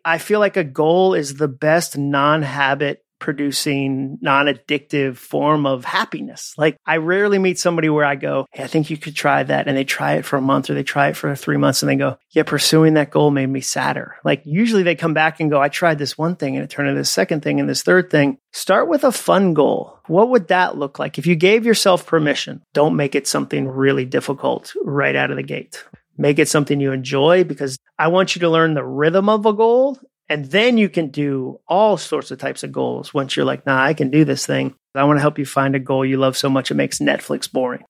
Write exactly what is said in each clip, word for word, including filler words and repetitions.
I feel like a goal is the best non-habit producing, non-addictive form of happiness. Like I rarely meet somebody where I go, hey, I think you could try that. And they try it for a month or they try it for three months and they go, yeah, pursuing that goal made me sadder. Like usually they come back and go, I tried this one thing and it turned into this second thing and this third thing. Start with a fun goal. What would that look like? If you gave yourself permission, don't make it something really difficult right out of the gate. Make it something you enjoy because I want you to learn the rhythm of a goal. And then you can do all sorts of types of goals once you're like, nah, I can do this thing. I want to help you find a goal you love so much it makes Netflix boring.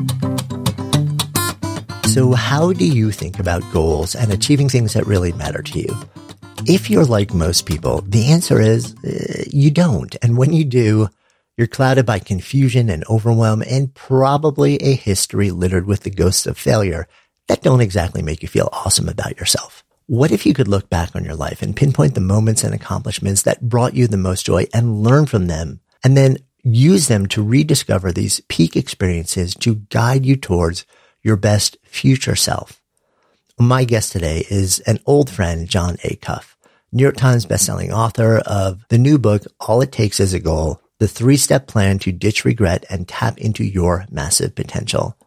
So how do you think about goals and achieving things that really matter to you? If you're like most people, the answer is uh, you don't. And when you do, you're clouded by confusion and overwhelm and probably a history littered with the ghosts of failure that don't exactly make you feel awesome about yourself. What if you could look back on your life and pinpoint the moments and accomplishments that brought you the most joy and learn from them, and then use them to rediscover these peak experiences to guide you towards your best future self? My guest today is an old friend, Jon Acuff, New York Times bestselling author of the new book, All It Takes Is a Goal, the three-step plan to ditch regret and tap into your massive potential.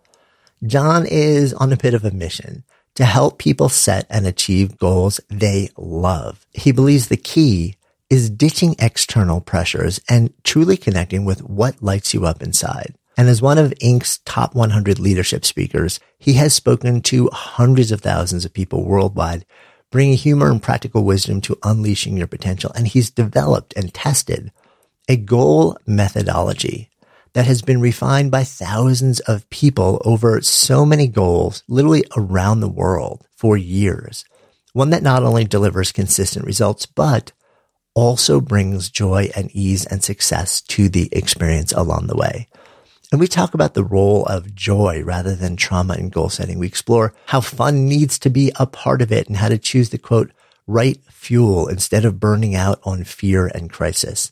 Jon is on a bit of a mission to help people set and achieve goals they love. He believes the key is ditching external pressures and truly connecting with what lights you up inside. And as one of Incorporated's top one hundred leadership speakers, he has spoken to hundreds of thousands of people worldwide, bringing humor and practical wisdom to unleashing your potential. And he's developed and tested a goal methodology that has been refined by thousands of people over so many goals, literally around the world for years. One that not only delivers consistent results, but also brings joy and ease and success to the experience along the way. And we talk about the role of joy rather than trauma in goal setting. We explore how fun needs to be a part of it and how to choose the, quote, right fuel instead of burning out on fear and crisis.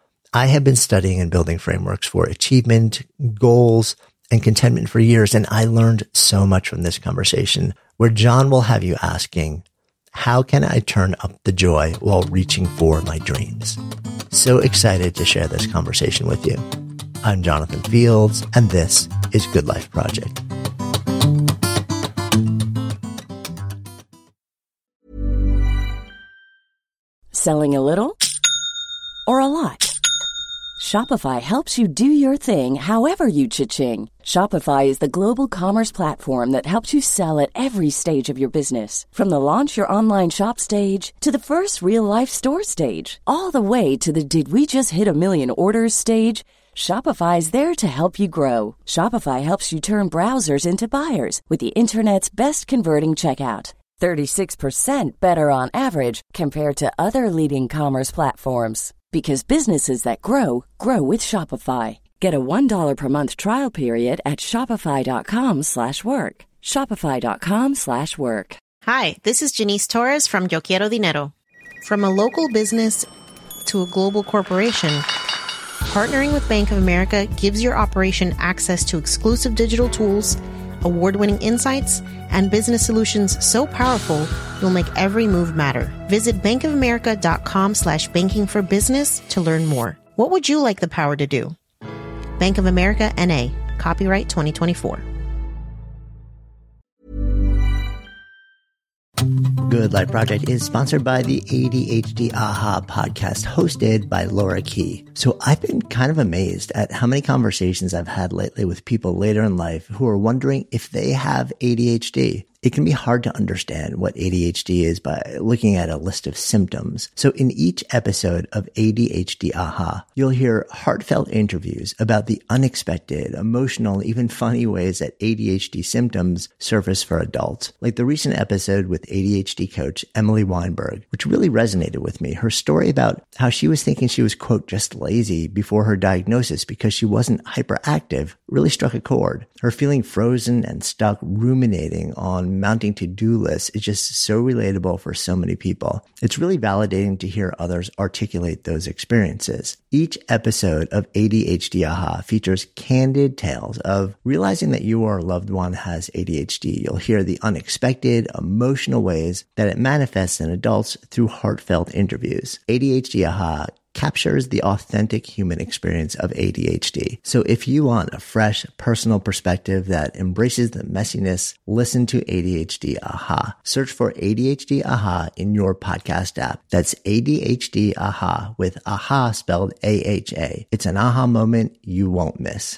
I have been studying and building frameworks for achievement, goals, and contentment for years, and I learned so much from this conversation where Jon will have you asking, how can I turn up the joy while reaching for my dreams? So excited to share this conversation with you. I'm Jonathan Fields, and this is Good Life Project. Selling a little or a lot? Shopify helps you do your thing however you cha-ching. Shopify is the global commerce platform that helps you sell at every stage of your business. From the launch your online shop stage to the first real-life store stage, all the way to the did we just hit a million orders stage. Shopify is there to help you grow. Shopify helps you turn browsers into buyers with the internet's best converting checkout. thirty-six percent better on average compared to other leading commerce platforms. Because businesses that grow, grow with Shopify. Get a one dollar per month trial period at shopify.com slash work. Shopify.com slash work. Hi, this is Janice Torres from Yo Quiero Dinero. From a local business to a global corporation, partnering with Bank of America gives your operation access to exclusive digital tools, award-winning insights, and business solutions so powerful, you'll make every move matter. Visit bankofamerica.com slash banking for business to learn more. What would you like the power to do? Bank of America, N A. Copyright twenty twenty-four. Good Life Project is sponsored by the A D H D Aha podcast hosted by Laura Key. So I've been kind of amazed at how many conversations I've had lately with people later in life who are wondering if they have A D H D. It can be hard to understand what A D H D is by looking at a list of symptoms. So in each episode of A D H D Aha, you'll hear heartfelt interviews about the unexpected, emotional, even funny ways that A D H D symptoms surface for adults. Like the recent episode with A D H D coach Emily Weinberg, which really resonated with me. Her story about how she was thinking she was, quote, just lazy before her diagnosis because she wasn't hyperactive really struck a chord. Her feeling frozen and stuck ruminating on mounting to-do lists is just so relatable for so many people. It's really validating to hear others articulate those experiences. Each episode of A D H D Aha features candid tales of realizing that you or a loved one has A D H D. You'll hear the unexpected, emotional ways that it manifests in adults through heartfelt interviews. A D H D Aha captures the authentic human experience of A D H D. So if you want a fresh, personal perspective that embraces the messiness, listen to A D H D Aha. Search for A D H D Aha in your podcast app. That's A D H D Aha with Aha spelled A H A. It's an aha moment you won't miss.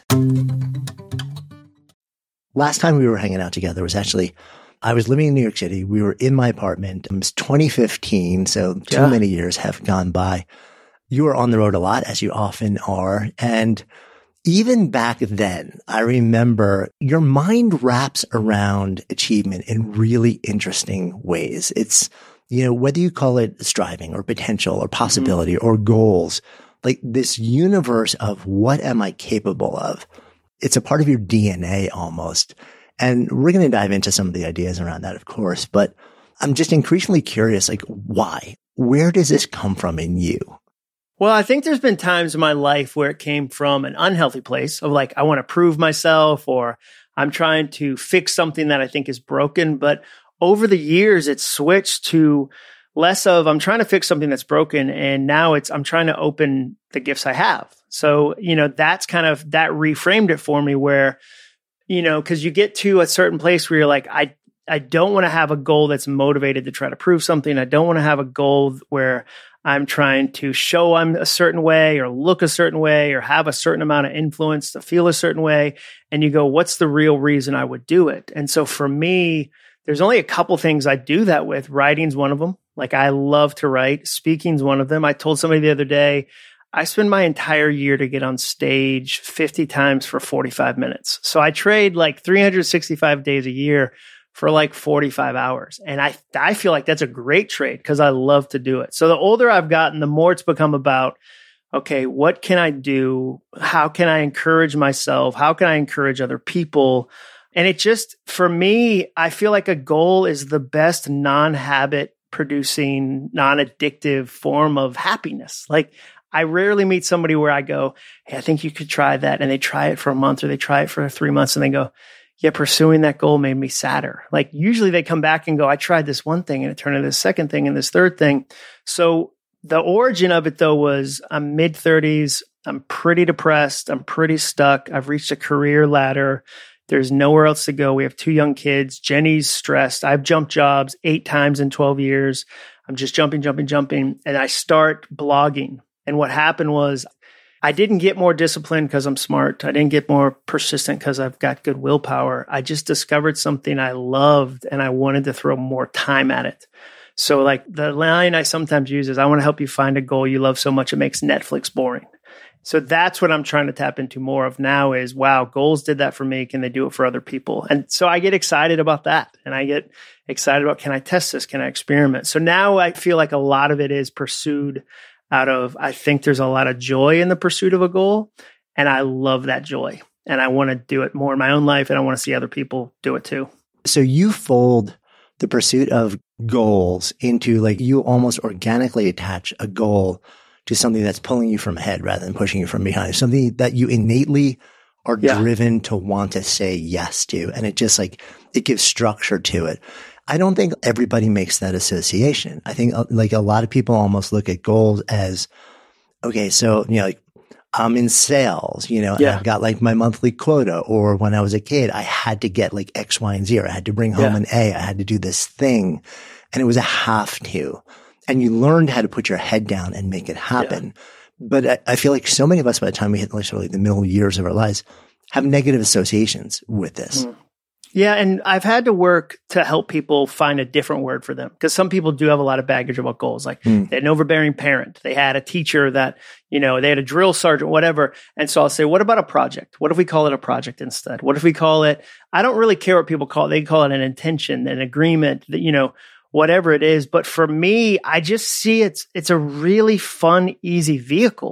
Last time we were hanging out together was actually, I was living in New York City. We were in my apartment. It was twenty fifteen, so too yeah. many years have gone by. You were on the road a lot, as you often are. And even back then, I remember your mind wraps around achievement in really interesting ways. It's, you know, whether you call it striving or potential or possibility mm-hmm. or goals, like this universe of what am I capable of? It's a part of your D N A almost. And we're going to dive into some of the ideas around that, of course. But I'm just increasingly curious, like, why? Where does this come from in you? Well, I think there's been times in my life where it came from an unhealthy place of like, I want to prove myself, or I'm trying to fix something that I think is broken. But over the years, it's switched to less of I'm trying to fix something that's broken. And now it's I'm trying to open the gifts I have. So, you know, that's kind of that reframed it for me where, you know, because you get to a certain place where you're like, I I don't want to have a goal that's motivated to try to prove something. I don't want to have a goal where I'm trying to show I'm a certain way or look a certain way or have a certain amount of influence to feel a certain way. And you go, what's the real reason I would do it? And so for me, there's only a couple things I do that with. Writing's one of them. Like I love to write. Speaking's one of them. I told somebody the other day, I spend my entire year to get on stage fifty times for forty-five minutes. So I trade like three hundred sixty-five days a year for like forty-five hours. And I I feel like that's a great trade because I love to do it. So the older I've gotten, the more it's become about, okay, what can I do? How can I encourage myself? How can I encourage other people? And it just, for me, I feel like a goal is the best non-habit producing, non-addictive form of happiness. Like I rarely meet somebody where I go, hey, I think you could try that. And they try it for a month or they try it for three months and they go, yeah, pursuing that goal made me sadder. Like usually they come back and go, I tried this one thing and it turned into this second thing and this third thing. So the origin of it though was I'm mid thirties. I'm pretty depressed. I'm pretty stuck. I've reached a career ladder. There's nowhere else to go. We have two young kids. Jenny's stressed. I've jumped jobs eight times in twelve years. I'm just jumping, jumping, jumping. And I start blogging. And what happened was I didn't get more disciplined because I'm smart. I didn't get more persistent because I've got good willpower. I just discovered something I loved and I wanted to throw more time at it. So like the line I sometimes use is, I want to help you find a goal you love so much it makes Netflix boring. So that's what I'm trying to tap into more of now is, wow, goals did that for me. Can they do it for other people? And so I get excited about that. And I get excited about, can I test this? Can I experiment? So now I feel like a lot of it is pursued out of, I think there's a lot of joy in the pursuit of a goal. And I love that joy. And I want to do it more in my own life. And I want to see other people do it too. So you fold the pursuit of goals into like, you almost organically attach a goal to something that's pulling you from ahead rather than pushing you from behind, something that you innately are yeah. driven to want to say yes to. And it just like, it gives structure to it. I don't think everybody makes that association. I think like a lot of people almost look at goals as, okay, so, you know, like I'm in sales, you know, yeah. and I've got like my monthly quota, or when I was a kid, I had to get like X, Y, and Z, or I had to bring home yeah. an A. I had to do this thing, and it was a have to. And you learned how to put your head down and make it happen. Yeah. But I, I feel like so many of us, by the time we hit literally the middle years of our lives, have negative associations with this. Mm. Yeah. And I've had to work to help people find a different word for them, because some people do have a lot of baggage about goals. Like mm. they had an overbearing parent. They had a teacher that, you know, they had a drill sergeant, whatever. And so I'll say, what about a project? What if we call it a project instead? What if we call it, I don't really care what people call it. They call it an intention, an agreement, that, you know, whatever it is. But for me, I just see it's, it's a really fun, easy vehicle.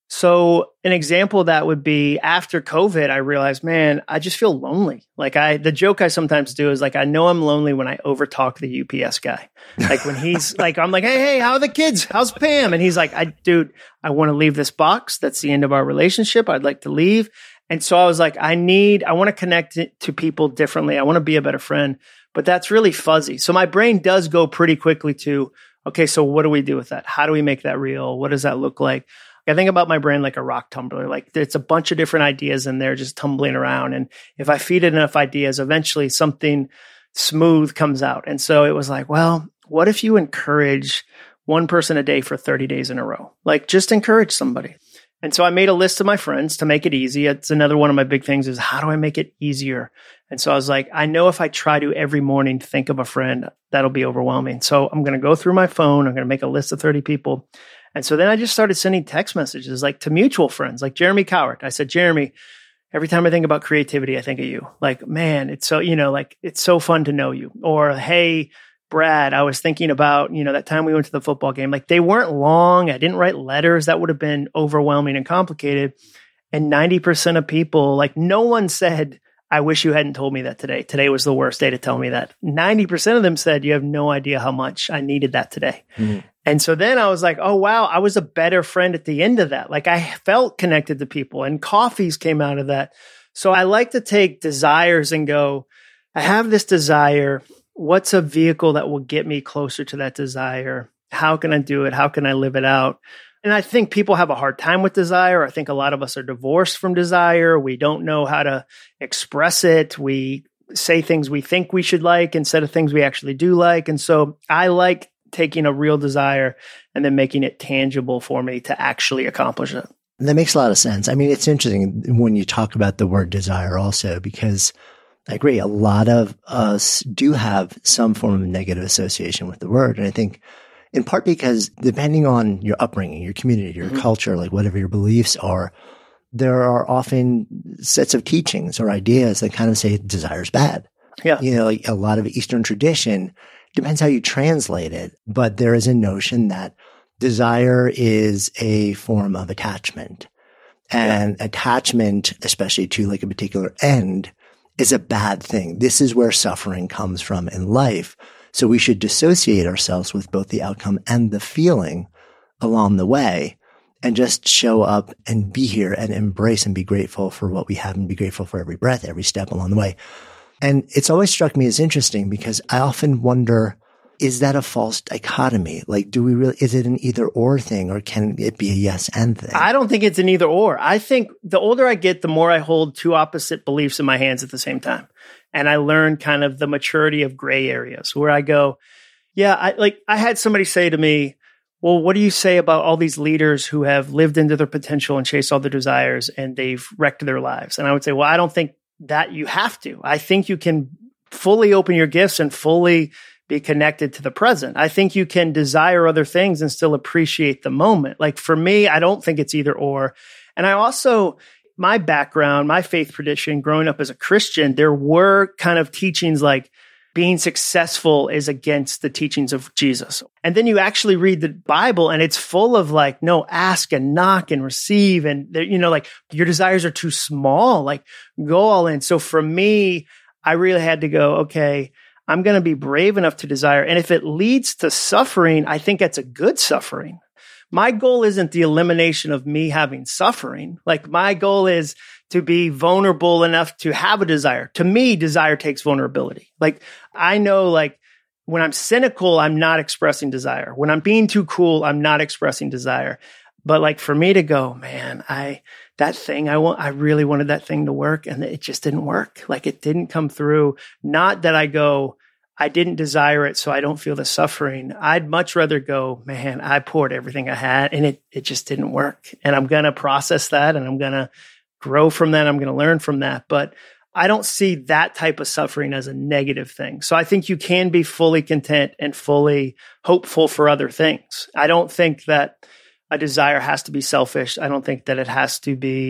So an example of that would be after COVID, I realized, man, I just feel lonely. Like I, the joke I sometimes do is like, I know I'm lonely when I overtalk the U P S guy. Like when he's like, I'm like, hey, hey, how are the kids? How's Pam? And he's like, I, dude, I want to leave this box. That's the end of our relationship. I'd like to leave. And so I was like, I need, I want to connect it to people differently. I want to be a better friend, but that's really fuzzy. So my brain does go pretty quickly to, okay, so what do we do with that? How do we make that real? What does that look like? I think about my brain like a rock tumbler. Like it's a bunch of different ideas in there just tumbling around. And if I feed it enough ideas, eventually something smooth comes out. And so it was like, well, what if you encourage one person a day for thirty days in a row? Like just encourage somebody. And so I made a list of my friends to make it easy. It's another one of my big things is how do I make it easier? And so I was like, I know if I try to every morning think of a friend, that'll be overwhelming. So I'm going to go through my phone. I'm going to make a list of thirty people. And so then I just started sending text messages like to mutual friends, like Jeremy Cowart. I said, Jeremy, every time I think about creativity, I think of you. Like, man, it's so, you know, like it's so fun to know you. Or, hey, Brad, I was thinking about, you know, that time we went to the football game. Like they weren't long. I didn't write letters. That would have been overwhelming and complicated. And ninety percent of people, like no one said, I wish you hadn't told me that today. Today was the worst day to tell me that. ninety percent of them said, you have no idea how much I needed that today. Mm-hmm. And so then I was like, oh, wow, I was a better friend at the end of that. Like I felt connected to people and coffees came out of that. So I like to take desires and go, I have this desire. What's a vehicle that will get me closer to that desire? How can I do it? How can I live it out? And I think people have a hard time with desire. I think a lot of us are divorced from desire. We don't know how to express it. We say things we think we should like instead of things we actually do like. And so I like taking a real desire and then making it tangible for me to actually accomplish it. That makes a lot of sense. I mean, it's interesting when you talk about the word desire also, because I agree, a lot of us do have some form of negative association with the word. And I think in part because depending on your upbringing, your community, your mm-hmm. culture, like whatever your beliefs are, there are often sets of teachings or ideas that kind of say desire is bad. Yeah. You know, like a lot of Eastern tradition, depends how you translate it, but there is a notion that desire is a form of attachment. And yeah. attachment, especially to like a particular end, is a bad thing. This is where suffering comes from in life. So we should dissociate ourselves with both the outcome and the feeling along the way and just show up and be here and embrace and be grateful for what we have and be grateful for every breath, every step along the way. And it's always struck me as interesting because I often wonder, is that a false dichotomy? Like, do we really, is it an either or thing or can it be a yes and thing? I don't think it's an either or. I think the older I get, the more I hold two opposite beliefs in my hands at the same time. And I learn kind of the maturity of gray areas where I go, yeah, I like, I had somebody say to me, well, what do you say about all these leaders who have lived into their potential and chased all their desires and they've wrecked their lives? And I would say, well, I don't think that you have to. I think you can fully open your gifts and fully be connected to the present. I think you can desire other things and still appreciate the moment. Like for me, I don't think it's either or. And I also, my background, my faith tradition, growing up as a Christian, there were kind of teachings like being successful is against the teachings of Jesus. And then you actually read the Bible and it's full of like, no, ask and knock and receive. And, you know, like your desires are too small, like go all in. So for me, I really had to go, okay, I'm going to be brave enough to desire. And if it leads to suffering, I think that's a good suffering. My goal isn't the elimination of me having suffering. Like my goal is to be vulnerable enough to have a desire. To me, desire takes vulnerability. Like I know like when I'm cynical, I'm not expressing desire. When I'm being too cool, I'm not expressing desire. But like for me to go, man, I, that thing I want, I really wanted that thing to work and it just didn't work. Like it didn't come through. Not that I go, I didn't desire it, so I don't feel the suffering. I'd much rather go, man, I poured everything I had and it, it just didn't work. And I'm going to process that and I'm going to grow from that. I'm going to learn from that. But I don't see that type of suffering as a negative thing. So I think you can be fully content and fully hopeful for other things. I don't think that a desire has to be selfish. I don't think that it has to be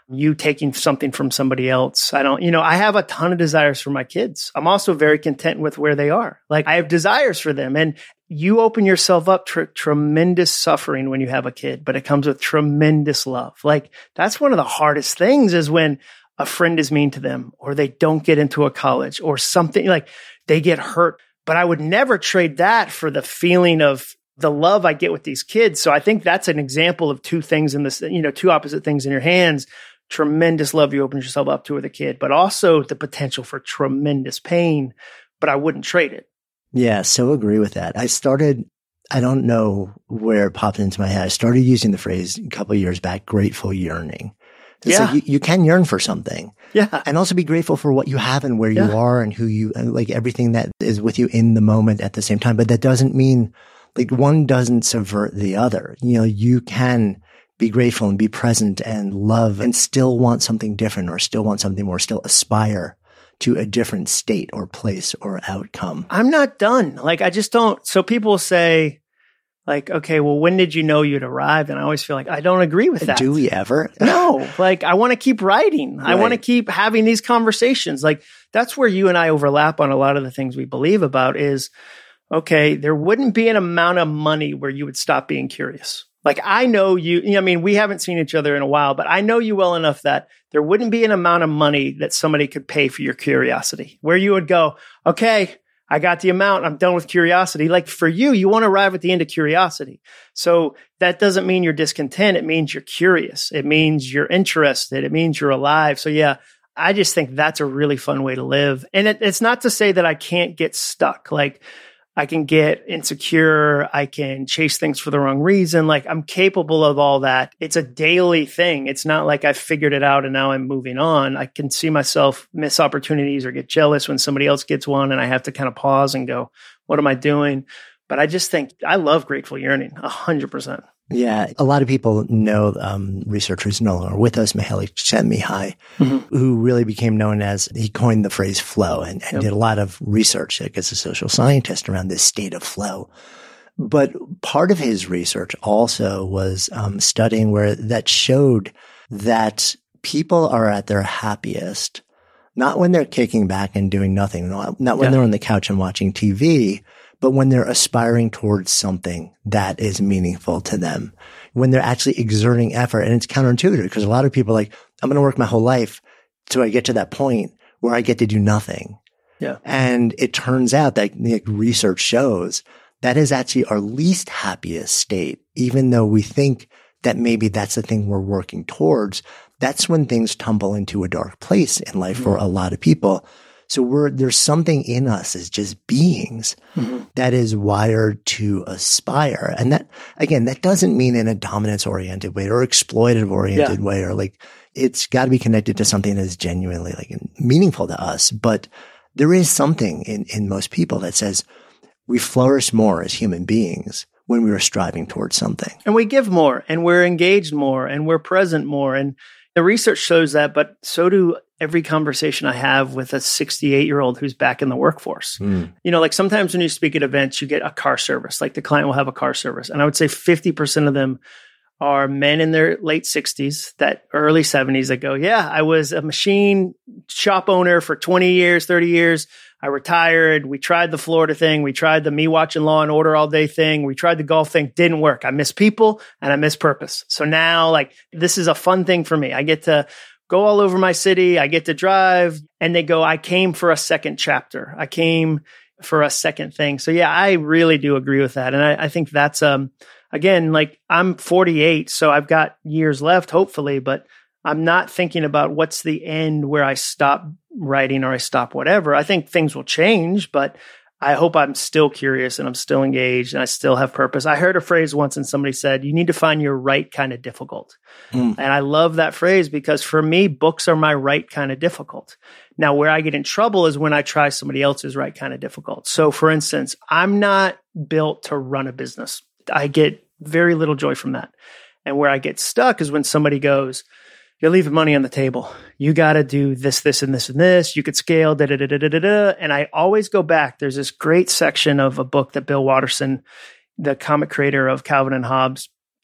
you taking something from somebody else. I don't, you know, I have a ton of desires for my kids. I'm also very content with where they are. Like I have desires for them, and you open yourself up to tremendous suffering when you have a kid, but it comes with tremendous love. Like that's one of the hardest things is when a friend is mean to them or they don't get into a college or something, like they get hurt. But I would never trade that for the feeling of the love I get with these kids. So I think that's an example of two things in this, you know, two opposite things in your hands. Tremendous love you open yourself up to with a kid, but also the potential for tremendous pain, but I wouldn't trade it. Yeah, so agree with that. I started, I don't know where it popped into my head. I started using the phrase a couple of years back, grateful yearning. It's yeah. like you, you can yearn for something. Yeah. And also be grateful for what you have and where yeah. you are and who you, like everything that is with you in the moment at the same time. But that doesn't mean like one doesn't subvert the other. You know, you can be grateful and be present and love and still want something different or still want something more, still aspire to a different state or place or outcome. I'm not done. Like, I just don't. So people say like, okay, well, when did you know you'd arrived? And I always feel like I don't agree with that. Do we ever? No, like I want to keep writing. Right. I want to keep having these conversations. Like that's where you and I overlap on a lot of the things we believe about is, okay, there wouldn't be an amount of money where you would stop being curious. Like I know you, you know, I mean, we haven't seen each other in a while, but I know you well enough that there wouldn't be an amount of money that somebody could pay for your curiosity where you would go, okay, I got the amount. I'm done with curiosity. Like for you, you want to arrive at the end of curiosity. So that doesn't mean you're discontent. It means you're curious. It means you're interested. It means you're alive. So yeah, I just think that's a really fun way to live. And it, it's not to say that I can't get stuck. Like I can get insecure. I can chase things for the wrong reason. Like I'm capable of all that. It's a daily thing. It's not like I figured it out and now I'm moving on. I can see myself miss opportunities or get jealous when somebody else gets one and I have to kind of pause and go, what am I doing? But I just think I love grateful yearning a hundred percent. Yeah. A lot of people know um, researcher who's no longer with us, Mihaly Csikszentmihalyi, mm-hmm. who really became known as, he coined the phrase flow and, and yep. did a lot of research like, as a social scientist around this state of flow. But part of his research also was um, studying where that showed that people are at their happiest, not when they're kicking back and doing nothing, not, not when yeah. they're on the couch and watching T V, but when they're aspiring towards something that is meaningful to them, when they're actually exerting effort. And it's counterintuitive because a lot of people are like, I'm going to work my whole life till I get to that point where I get to do nothing. Yeah. And it turns out that like, research shows that is actually our least happiest state, even though we think that maybe that's the thing we're working towards. That's when things tumble into a dark place in life mm-hmm. for a lot of people. So we're, there's something in us as just beings mm-hmm. that is wired to aspire. And that, again, that doesn't mean in a dominance oriented way or exploitative oriented yeah. way, or like, it's got to be connected to something that is genuinely like meaningful to us. But there is something in, in most people that says we flourish more as human beings when we are striving towards something. And we give more and we're engaged more and we're present more. And the research shows that, but so do every conversation I have with a sixty-eight year old who's back in the workforce. Mm. You know, like sometimes when you speak at events, you get a car service, like the client will have a car service. And I would say fifty percent of them are men in their late sixties, that early seventies that go, yeah, I was a machine shop owner for twenty years, thirty years. I retired. We tried the Florida thing. We tried the me watching Law and Order all day thing. We tried the golf thing. Didn't work. I miss people and I miss purpose. So now like this is a fun thing for me. I get to go all over my city. I get to drive and they go, I came for a second chapter. I came for a second thing. So yeah, I really do agree with that. And I, I think that's, um, again, like I'm forty-eight, so I've got years left, hopefully, but I'm not thinking about what's the end where I stop writing or I stop whatever. I think things will change, but I hope I'm still curious and I'm still engaged and I still have purpose. I heard a phrase once and somebody said, you need to find your right kind of difficult. Mm. And I love that phrase because for me, books are my right kind of difficult. Now, where I get in trouble is when I try somebody else's right kind of difficult. So for instance, I'm not built to run a business. I get very little joy from that. And where I get stuck is when somebody goes, you're leaving money on the table. You got to do this, this, and this, and this. You could scale, da, da, da, da, da, da, da. And I always go back. There's this great section of a book that Bill Watterson, the comic creator of Calvin and Hobbes,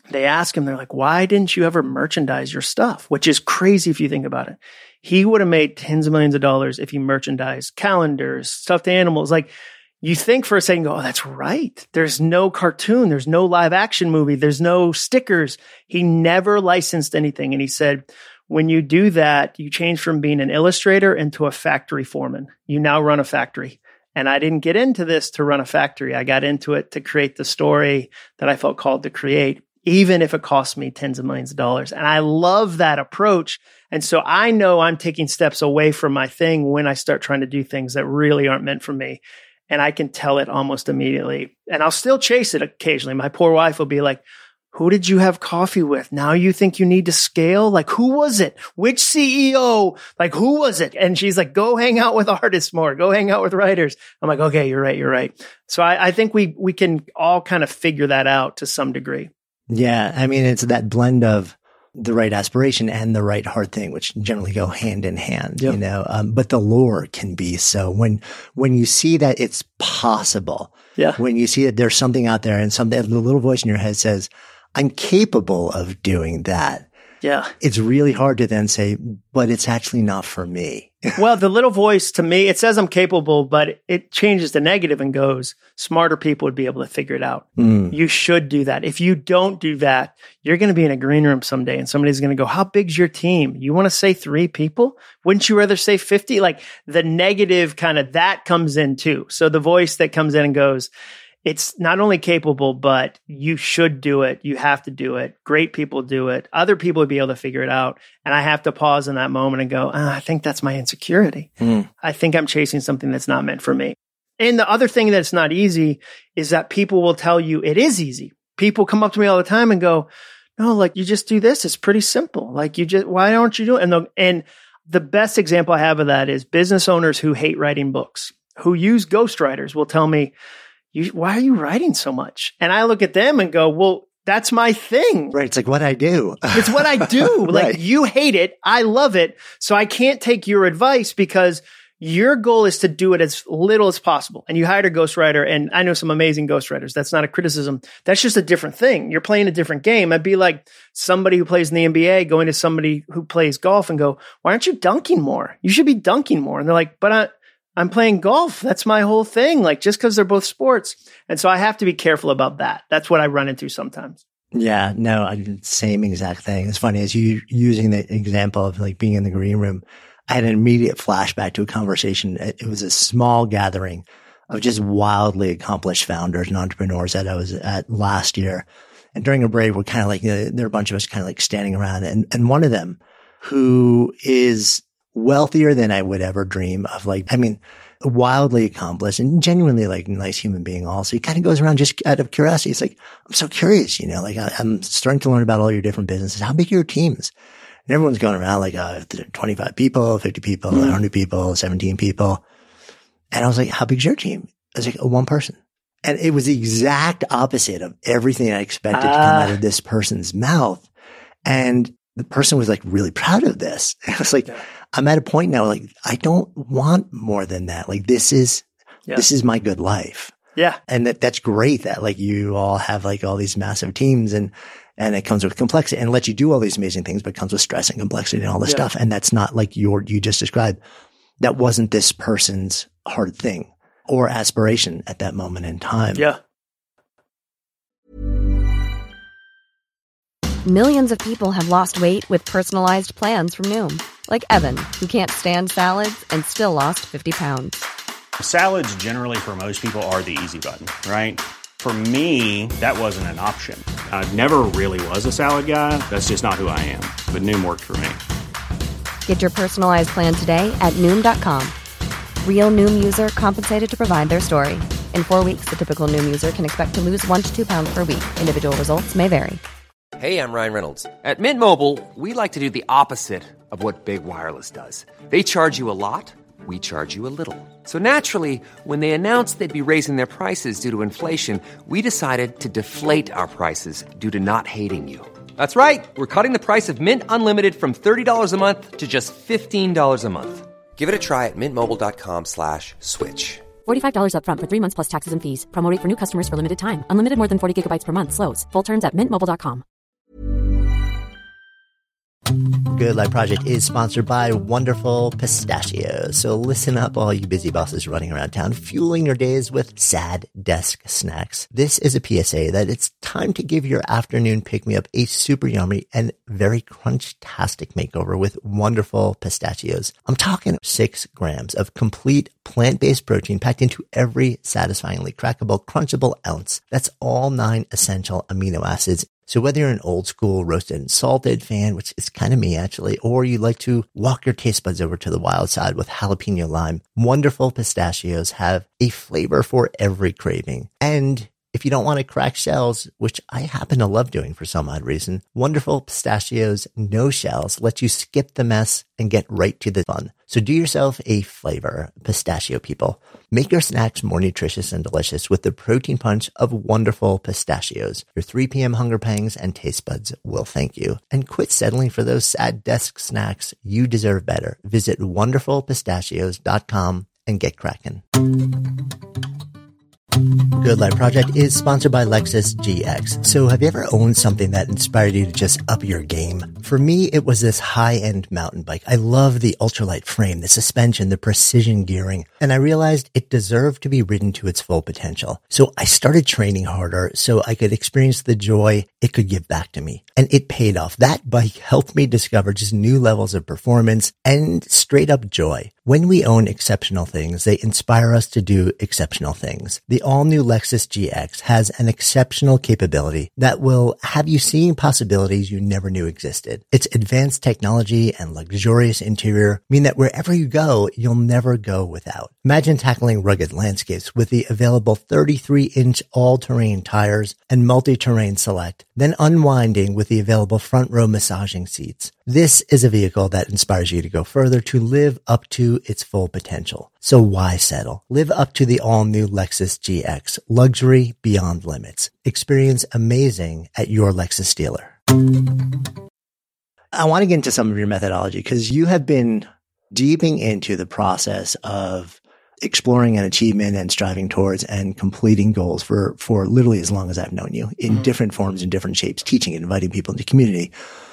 they ask him, they're like, why didn't you ever merchandise your stuff? Which is crazy if you think about it. He would have made tens of millions of dollars if he merchandised calendars, stuffed animals. Like, you think for a second, go, oh, that's right. There's no cartoon. There's no live action movie. There's no stickers. He never licensed anything. And he said, when you do that, you change from being an illustrator into a factory foreman. You now run a factory. And I didn't get into this to run a factory. I got into it to create the story that I felt called to create, even if it cost me tens of millions of dollars. And I love that approach. And so I know I'm taking steps away from my thing when I start trying to do things that really aren't meant for me. And I can tell it almost immediately. And I'll still chase it occasionally. My poor wife will be like, who did you have coffee with? Now you think you need to scale? Like, who was it? Which C E O? Like, who was it? And she's like, go hang out with artists more. Go hang out with writers. I'm like, okay, you're right. You're right. So I, I think we, we can all kind of figure that out to some degree. Yeah. I mean, it's that blend of the right aspiration and the right hard thing, which generally go hand in hand, yep. you know, um, but the lure can be so when, when you see that it's possible, yeah. when you see that there's something out there and something, the little voice in your head says, I'm capable of doing that. Yeah. It's really hard to then say, but it's actually not for me. Well, the little voice to me, it says I'm capable, but it changes the negative and goes, smarter people would be able to figure it out. Mm. You should do that. If you don't do that, you're going to be in a green room someday and somebody's going to go, how big's your team? You want to say three people? Wouldn't you rather say fifty? Like the negative kind of that comes in too. So the voice that comes in and goes, it's not only capable, but you should do it. You have to do it. Great people do it. Other people would be able to figure it out. And I have to pause in that moment and go, oh, I think that's my insecurity. Mm. I think I'm chasing something that's not meant for me. And the other thing that's not easy is that people will tell you it is easy. People come up to me all the time and go, no, like you just do this. It's pretty simple. Like you just, why aren't you doing it? And the, and the best example I have of that is business owners who hate writing books, who use ghostwriters will tell me, You, why are you writing so much? And I look at them and go, well, that's my thing. Right. It's like what I do. It's what I do. Like right. You hate it. I love it. So I can't take your advice because your goal is to do it as little as possible. And you hired a ghostwriter, and I know some amazing ghostwriters. That's not a criticism. That's just a different thing. You're playing a different game. I'd be like somebody who plays in the N B A going to somebody who plays golf and go, why aren't you dunking more? You should be dunking more. And they're like, but I, I'm playing golf. That's my whole thing. Like just because they're both sports. And so I have to be careful about that. That's what I run into sometimes. Yeah, no, I same exact thing. It's funny as you using the example of like being in the green room. I had an immediate flashback to a conversation. It was a small gathering of just wildly accomplished founders and entrepreneurs that I was at last year. And during a break, we're kind of like, you know, there are a bunch of us kind of like standing around, and, and one of them who is wealthier than I would ever dream of, like, I mean, wildly accomplished and genuinely like a nice human being also. He kind of goes around just out of curiosity. It's like, I'm so curious, you know, like I, I'm starting to learn about all your different businesses. How big are your teams? And everyone's going around like, uh, twenty-five people, fifty people, mm. one hundred people, seventeen people. And I was like, how big's your team? I was like, oh, one person. And it was the exact opposite of everything I expected uh. to come out of this person's mouth. And the person was like really proud of this. And I was like, yeah. I'm at a point now, like, I don't want more than that. Like, this is, yeah. this is my good life. Yeah. And that, that's great that like you all have like all these massive teams, and, and it comes with complexity and lets you do all these amazing things, but it comes with stress and complexity and all this yeah. stuff. And that's not like your, you just described. That wasn't this person's hard thing or aspiration at that moment in time. Yeah. Millions of people have lost weight with personalized plans from Noom. Like Evan, who can't stand salads and still lost fifty pounds. Salads generally for most people are the easy button, right? For me, that wasn't an option. I never really was a salad guy. That's just not who I am. But Noom worked for me. Get your personalized plan today at Noom dot com. Real Noom user compensated to provide their story. In four weeks, the typical Noom user can expect to lose one to two pounds per week. Individual results may vary. Hey, I'm Ryan Reynolds. At Mint Mobile, we like to do the opposite of what Big Wireless does. They charge you a lot, we charge you a little. So naturally, when they announced they'd be raising their prices due to inflation, we decided to deflate our prices due to not hating you. That's right. We're cutting the price of Mint Unlimited from thirty dollars a month to just fifteen dollars a month. Give it a try at mintmobile.com slash switch. forty-five dollars up front for three months plus taxes and fees. Promo rate for new customers for limited time. Unlimited more than forty gigabytes per month slows. Full terms at mint mobile dot com. Good Life Project is sponsored by Wonderful Pistachios. So listen up, all you busy bosses running around town, fueling your days with sad desk snacks. This is a P S A that it's time to give your afternoon pick-me-up a super yummy and very crunch-tastic makeover with Wonderful Pistachios. I'm talking six grams of complete plant-based protein packed into every satisfyingly crackable, crunchable ounce. That's all nine essential amino acids. So whether you're an old school roasted and salted fan, which is kind of me actually, or you like to walk your taste buds over to the wild side with jalapeno lime, Wonderful Pistachios have a flavor for every craving. And if you don't want to crack shells, which I happen to love doing for some odd reason, Wonderful Pistachios No Shells let you skip the mess and get right to the fun. So do yourself a flavor, pistachio people. Make your snacks more nutritious and delicious with the protein punch of Wonderful Pistachios. Your three p.m. hunger pangs and taste buds will thank you. And quit settling for those sad desk snacks. You deserve better. Visit wonderful pistachios dot com and get cracking. Good Life Project is sponsored by Lexus G X. So have you ever owned something that inspired you to just up your game? For me, it was this high-end mountain bike. I love the ultralight frame, the suspension, the precision gearing, and I realized it deserved to be ridden to its full potential. So I started training harder so I could experience the joy it could give back to me. And it paid off. That bike helped me discover just new levels of performance and straight up joy. When we own exceptional things, they inspire us to do exceptional things. The all-new Lexus G X has an exceptional capability that will have you seeing possibilities you never knew existed. Its advanced technology and luxurious interior mean that wherever you go, you'll never go without. Imagine tackling rugged landscapes with the available thirty-three inch all-terrain tires and multi-terrain select, then unwinding with the available front row massaging seats. This is a vehicle that inspires you to go further, to live up to its full potential. So why settle? Live up to the all-new Lexus G X. Luxury beyond limits. Experience amazing at your Lexus dealer. I want to get into some of your methodology because you have been deeping into the process of exploring an achievement and striving towards and completing goals for, for literally as long as I've known you in mm-hmm. different forms, in different shapes, teaching and inviting people into community.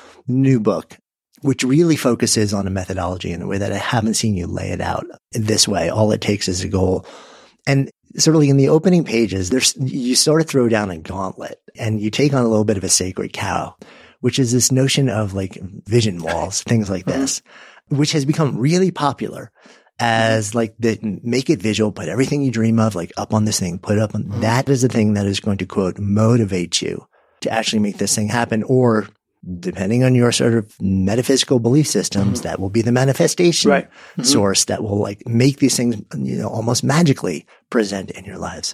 New book, which really focuses on a methodology in a way that I haven't seen you lay it out this way. All it takes is a goal. And certainly in the opening pages, there's, you sort of throw down a gauntlet and you take on a little bit of a sacred cow, which is this notion of like vision walls, things like this, which has become really popular as like the make it visual, put everything you dream of like up on this thing, put it up on that is the thing that is going to quote motivate you to actually make this thing happen. Or depending on your sort of metaphysical belief systems, that will be the manifestation right. mm-hmm. source that will like make these things, you know, almost magically present in your lives.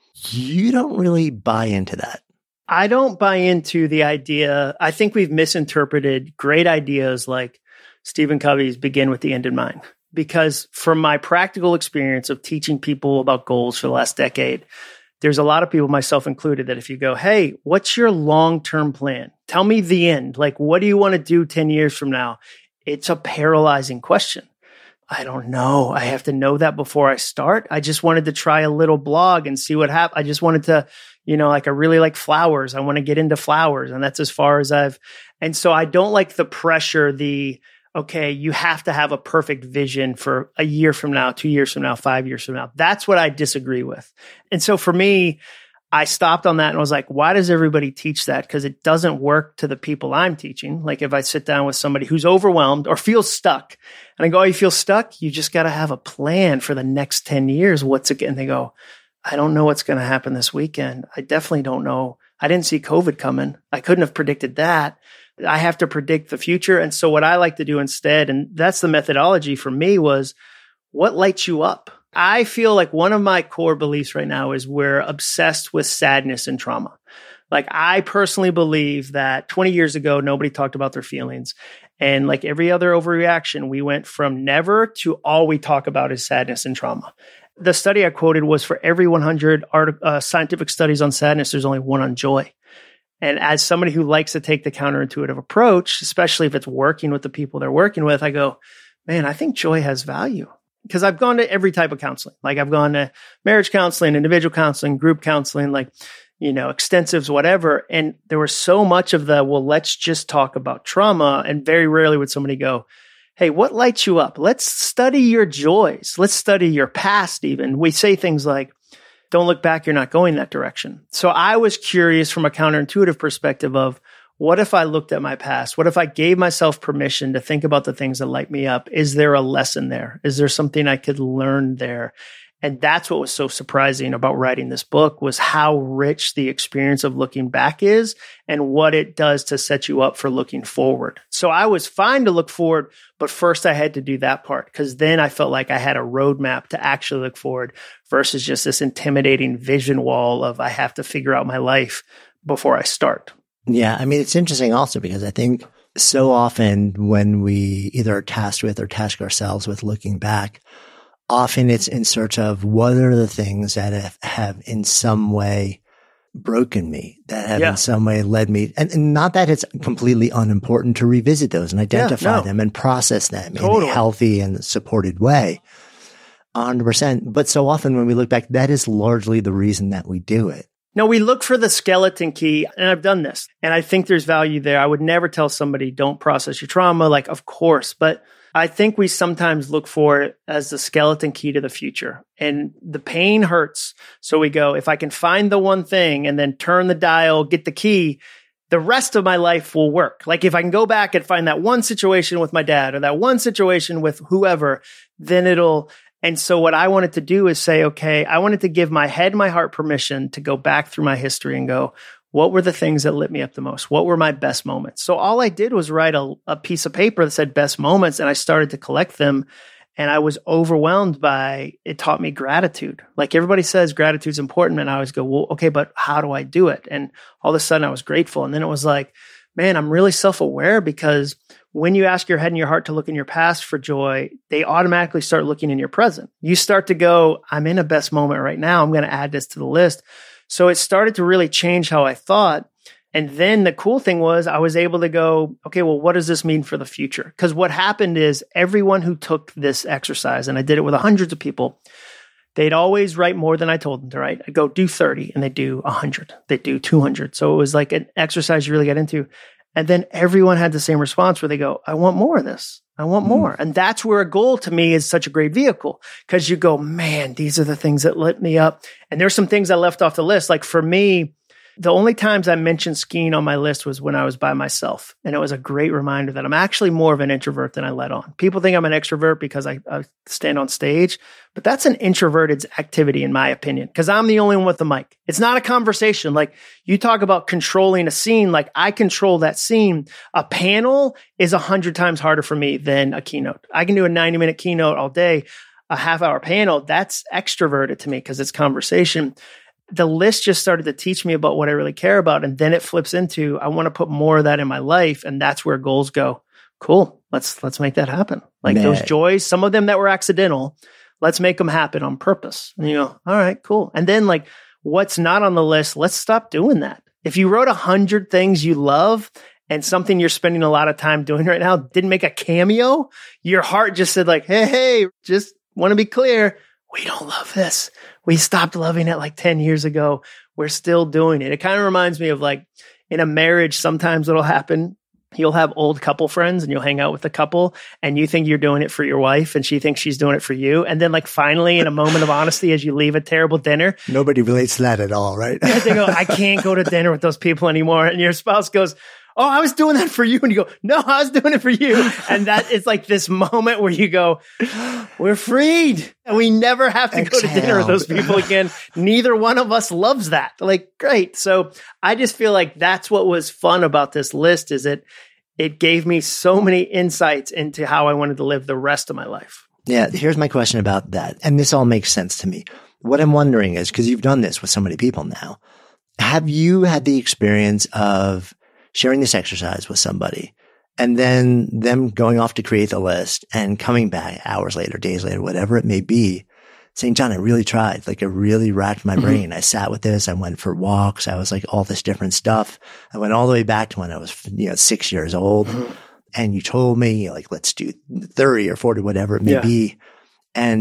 You don't really buy into that. I don't buy into the idea. I think we've misinterpreted great ideas like Stephen Covey's Begin with the End in Mind. Because from my practical experience of teaching people about goals for the last decade, there's a lot of people, myself included, that if you go, hey, what's your long-term plan? Tell me the end. Like, what do you want to do ten years from now? It's a paralyzing question. I don't know. I have to know that before I start. I just wanted to try a little blog and see what happens. I just wanted to, you know, like I really like flowers. I want to get into flowers. And that's as far as I've, and so I don't like the pressure, the, okay, you have to have a perfect vision for a year from now, two years from now, five years from now. That's what I disagree with. And so for me, I stopped on that and was like, why does everybody teach that? Because it doesn't work to the people I'm teaching. Like if I sit down with somebody who's overwhelmed or feels stuck and I go, oh, you feel stuck? You just got to have a plan for the next ten years. What's it? And they go, I don't know what's going to happen this weekend. I definitely don't know. I didn't see COVID coming. I couldn't have predicted that. I have to predict the future. And so what I like to do instead, and that's the methodology for me, was what lights you up? I feel like one of my core beliefs right now is we're obsessed with sadness and trauma. Like I personally believe that twenty years ago, nobody talked about their feelings. And like every other overreaction, we went from never to all we talk about is sadness and trauma. The study I quoted was for every one hundred art, uh, scientific studies on sadness, there's only one on joy. And as somebody who likes to take the counterintuitive approach, especially if it's working with the people they're working with, I go, man, I think joy has value. Because I've gone to every type of counseling. Like I've gone to marriage counseling, individual counseling, group counseling. Like you know, extensives, whatever. And there was so much of the, well, let's just talk about trauma. And very rarely would somebody go, hey, what lights you up? Let's study your joys. Let's study your past even. We say things like, don't look back, you're not going that direction. So I was curious from a counterintuitive perspective of, what if I looked at my past? What if I gave myself permission to think about the things that light me up? Is there a lesson there? Is there something I could learn there? And that's what was so surprising about writing this book, was how rich the experience of looking back is and what it does to set you up for looking forward. So I was fine to look forward, but first I had to do that part, because then I felt like I had a roadmap to actually look forward versus just this intimidating vision wall of I have to figure out my life before I start. Yeah. I mean, it's interesting also because I think so often when we either are tasked with or task ourselves with looking back, often it's in search of what are the things that have, have in some way broken me, that have yeah. in some way led me. And, and not that it's completely unimportant to revisit those and identify yeah, no. them and process them Totally. in a healthy and supported way. one hundred percent. But so often when we look back, that is largely the reason that we do it. No, we look for the skeleton key, and I've done this, and I think there's value there. I would never tell somebody, don't process your trauma, like, of course, but I think we sometimes look for it as the skeleton key to the future, and the pain hurts. So we go, if I can find the one thing and then turn the dial, get the key, the rest of my life will work. Like if I can go back and find that one situation with my dad or that one situation with whoever, then it'll. And so what I wanted to do is say, okay, I wanted to give my head, my heart permission to go back through my history and go, what were the things that lit me up the most? What were my best moments? So all I did was write a, a piece of paper that said best moments, and I started to collect them. And I was overwhelmed by, it taught me gratitude. Like everybody says gratitude is important. And I always go, well, okay, but how do I do it? And all of a sudden I was grateful. And then it was like, man, I'm really self-aware, because when you ask your head and your heart to look in your past for joy, they automatically start looking in your present. You start to go, I'm in a best moment right now. I'm going to add this to the list. So it started to really change how I thought. And then the cool thing was I was able to go, okay, well, what does this mean for the future? Because what happened is everyone who took this exercise, and I did it with hundreds of people, they'd always write more than I told them to write. I'd go do thirty and they do one hundred. They do two hundred. So it was like an exercise you really get into. And then everyone had the same response where they go, I want more of this. I want more. Mm. And that's where a goal to me is such a great vehicle, because you go, man, these are the things that lit me up. And there's some things I left off the list. Like for me, the only times I mentioned skiing on my list was when I was by myself. And it was a great reminder that I'm actually more of an introvert than I let on. People think I'm an extrovert because I, I stand on stage, but that's an introverted activity in my opinion, because I'm the only one with the mic. It's not a conversation. Like you talk about controlling a scene, like I control that scene. A panel is a hundred times harder for me than a keynote. I can do a ninety minute keynote all day. A half hour panel, that's extroverted to me because it's conversation. The list just started to teach me about what I really care about. And then it flips into, I want to put more of that in my life. And that's where goals go. Cool. Let's, let's make that happen. Like Man. Those joys, some of them that were accidental, let's make them happen on purpose. And you go, all right, cool. And then like what's not on the list, let's stop doing that. If you wrote a hundred things you love and something you're spending a lot of time doing right now didn't make a cameo, your heart just said like, hey, hey, just want to be clear. We don't love this. We stopped loving it like ten years ago. We're still doing it. It kind of reminds me of like in a marriage, sometimes it'll happen. You'll have old couple friends and you'll hang out with the couple and you think you're doing it for your wife and she thinks she's doing it for you. And then like finally in a moment of honesty, as you leave a terrible dinner. Nobody relates to that at all, right? They go, I can't go to dinner with those people anymore. And your spouse goes, oh, I was doing that for you. And you go, no, I was doing it for you. And that is like this moment where you go, we're freed. And we never have to Exhale. Go to dinner with those people again. Neither one of us loves that. Like, great. So I just feel like that's what was fun about this list is it, it gave me so many insights into how I wanted to live the rest of my life. Yeah. Here's my question about that. And this all makes sense to me. What I'm wondering is, because you've done this with so many people now, have you had the experience of sharing this exercise with somebody and then them going off to create the list and coming back hours later, days later, whatever it may be, saying, John, I really tried. Like, it really racked my brain. Mm-hmm. I sat with this. I went for walks. I was like all this different stuff. I went all the way back to when I was, you know, six years old. Mm-hmm. And you told me like, let's do thirty or forty, whatever it may yeah. be. And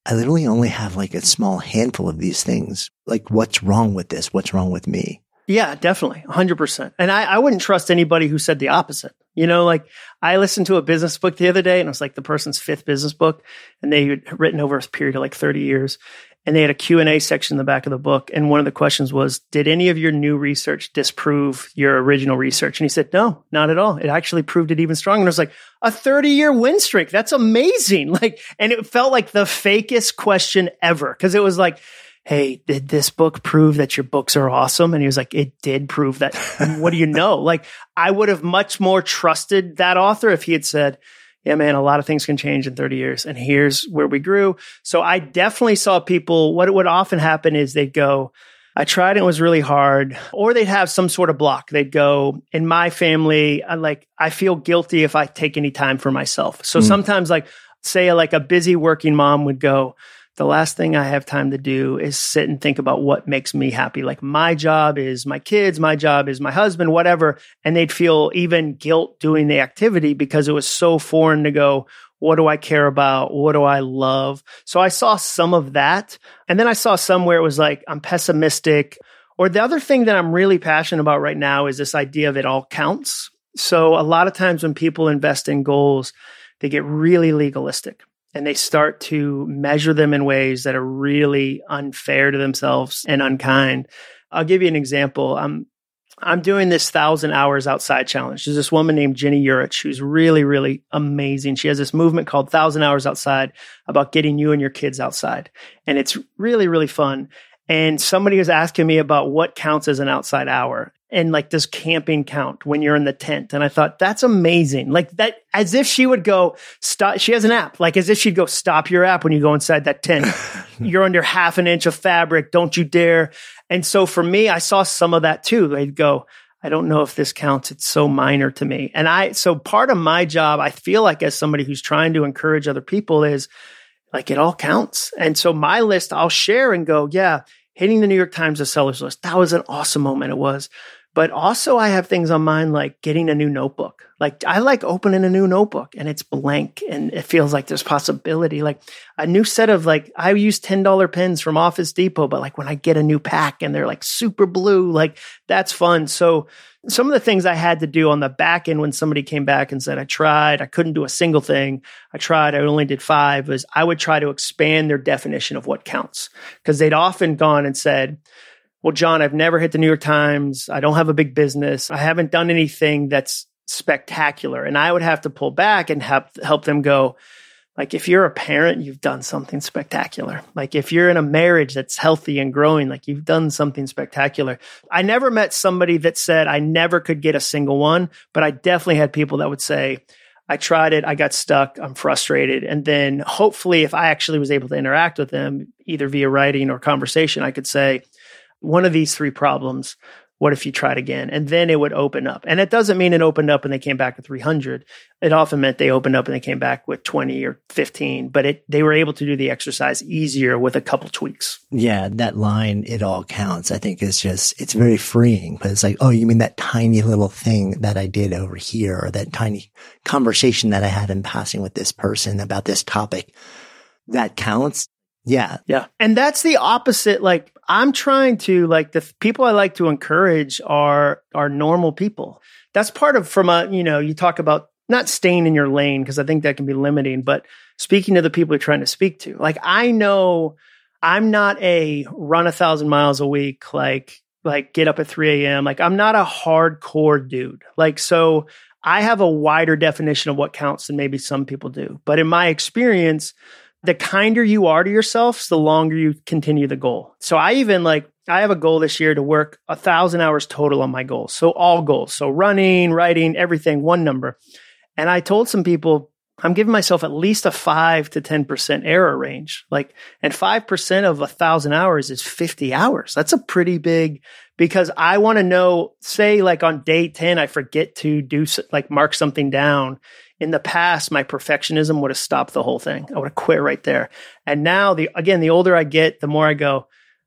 I literally only have like a small handful of these things. Like, what's wrong with this? What's wrong with me? Yeah, definitely. one hundred percent. And I, I wouldn't trust anybody who said the opposite. You know, like I listened to a business book the other day and it was like the person's fifth business book and they had written over a period of like thirty years. And they had a Q and A section in the back of the book. And one of the questions was, did any of your new research disprove your original research? And he said, no, not at all. It actually proved it even stronger. And it was like a thirty year win streak. That's amazing. Like, and it felt like the fakest question ever. Cause it was like, hey, did this book prove that your books are awesome? And he was like, it did prove that. What do you know? Like, I would have much more trusted that author if he had said, yeah, man, a lot of things can change in thirty years. And here's where we grew. So I definitely saw people, what would often happen is they'd go, I tried and it was really hard. Or they'd have some sort of block. They'd go, in my family, I like, I feel guilty if I take any time for myself. So mm. sometimes like, say like a busy working mom would go, the last thing I have time to do is sit and think about what makes me happy. Like my job is my kids, my job is my husband, whatever. And they'd feel even guilt doing the activity because it was so foreign to go, what do I care about? What do I love? So I saw some of that. And then I saw some where it was like, I'm pessimistic. Or the other thing that I'm really passionate about right now is this idea of it all counts. So a lot of times when people invest in goals, they get really legalistic. And they start to measure them in ways that are really unfair to themselves and unkind. I'll give you an example. I'm, I'm doing this thousand hours outside challenge. There's this woman named Jenny Urich who's really, really amazing. She has this movement called Thousand Hours Outside about getting you and your kids outside. And it's really, really fun. And somebody was asking me about what counts as an outside hour. And like, does camping count when you're in the tent? And I thought, that's amazing. Like that, as if she would go, stop. She has an app, like as if she'd go, stop your app when you go inside that tent. You're under half an inch of fabric. Don't you dare. And so for me, I saw some of that too. They'd go, I don't know if this counts. It's so minor to me. And I, so part of my job, I feel like as somebody who's trying to encourage other people is like, it all counts. And so my list, I'll share and go, yeah, hitting the New York Times bestsellers list. That was an awesome moment. It was. But also I have things on mine like getting a new notebook. Like I like opening a new notebook and it's blank and it feels like there's possibility. Like a new set of like, I use ten dollar pens from Office Depot, but like when I get a new pack and they're like super blue, like that's fun. So some of the things I had to do on the back end when somebody came back and said, I tried, I couldn't do a single thing. I tried, I only did five, was I would try to expand their definition of what counts. Because they'd often gone and said, well, John, I've never hit the New York Times. I don't have a big business. I haven't done anything that's spectacular. And I would have to pull back and help, help them go, like, if you're a parent, you've done something spectacular. Like, if you're in a marriage that's healthy and growing, like, you've done something spectacular. I never met somebody that said I never could get a single one, but I definitely had people that would say, I tried it, I got stuck, I'm frustrated. And then hopefully if I actually was able to interact with them, either via writing or conversation, I could say, one of these three problems, what if you tried again? And then it would open up. And it doesn't mean it opened up and they came back with three hundred. It often meant they opened up and they came back with twenty or fifteen, but it, they were able to do the exercise easier with a couple tweaks. Yeah, that line, it all counts, I think is just, it's very freeing. But it's like, oh, you mean that tiny little thing that I did over here, or that tiny conversation that I had in passing with this person about this topic, that counts? Yeah. Yeah. And that's the opposite. Like, I'm trying to, like, the people I like to encourage are, are normal people. That's part of, from a, you know, you talk about not staying in your lane, because I think that can be limiting, but speaking to the people you're trying to speak to. Like, I know I'm not a run a thousand miles a week, like, like get up at three a.m. Like, I'm not a hardcore dude. Like, so I have a wider definition of what counts than maybe some people do. But in my experience, the kinder you are to yourself, the longer you continue the goal. So I even like, I have a goal this year to work a thousand hours total on my goals. So all goals. So running, writing, everything, one number. And I told some people, I'm giving myself at least a five to ten percent error range. Like, and five percent of a thousand hours is fifty hours. That's a pretty big, because I want to know, say like on day ten, I forget to do like mark something down. In the past, my perfectionism would have stopped the whole thing. I would have quit right there. And now, the again, the older I get, the more I go,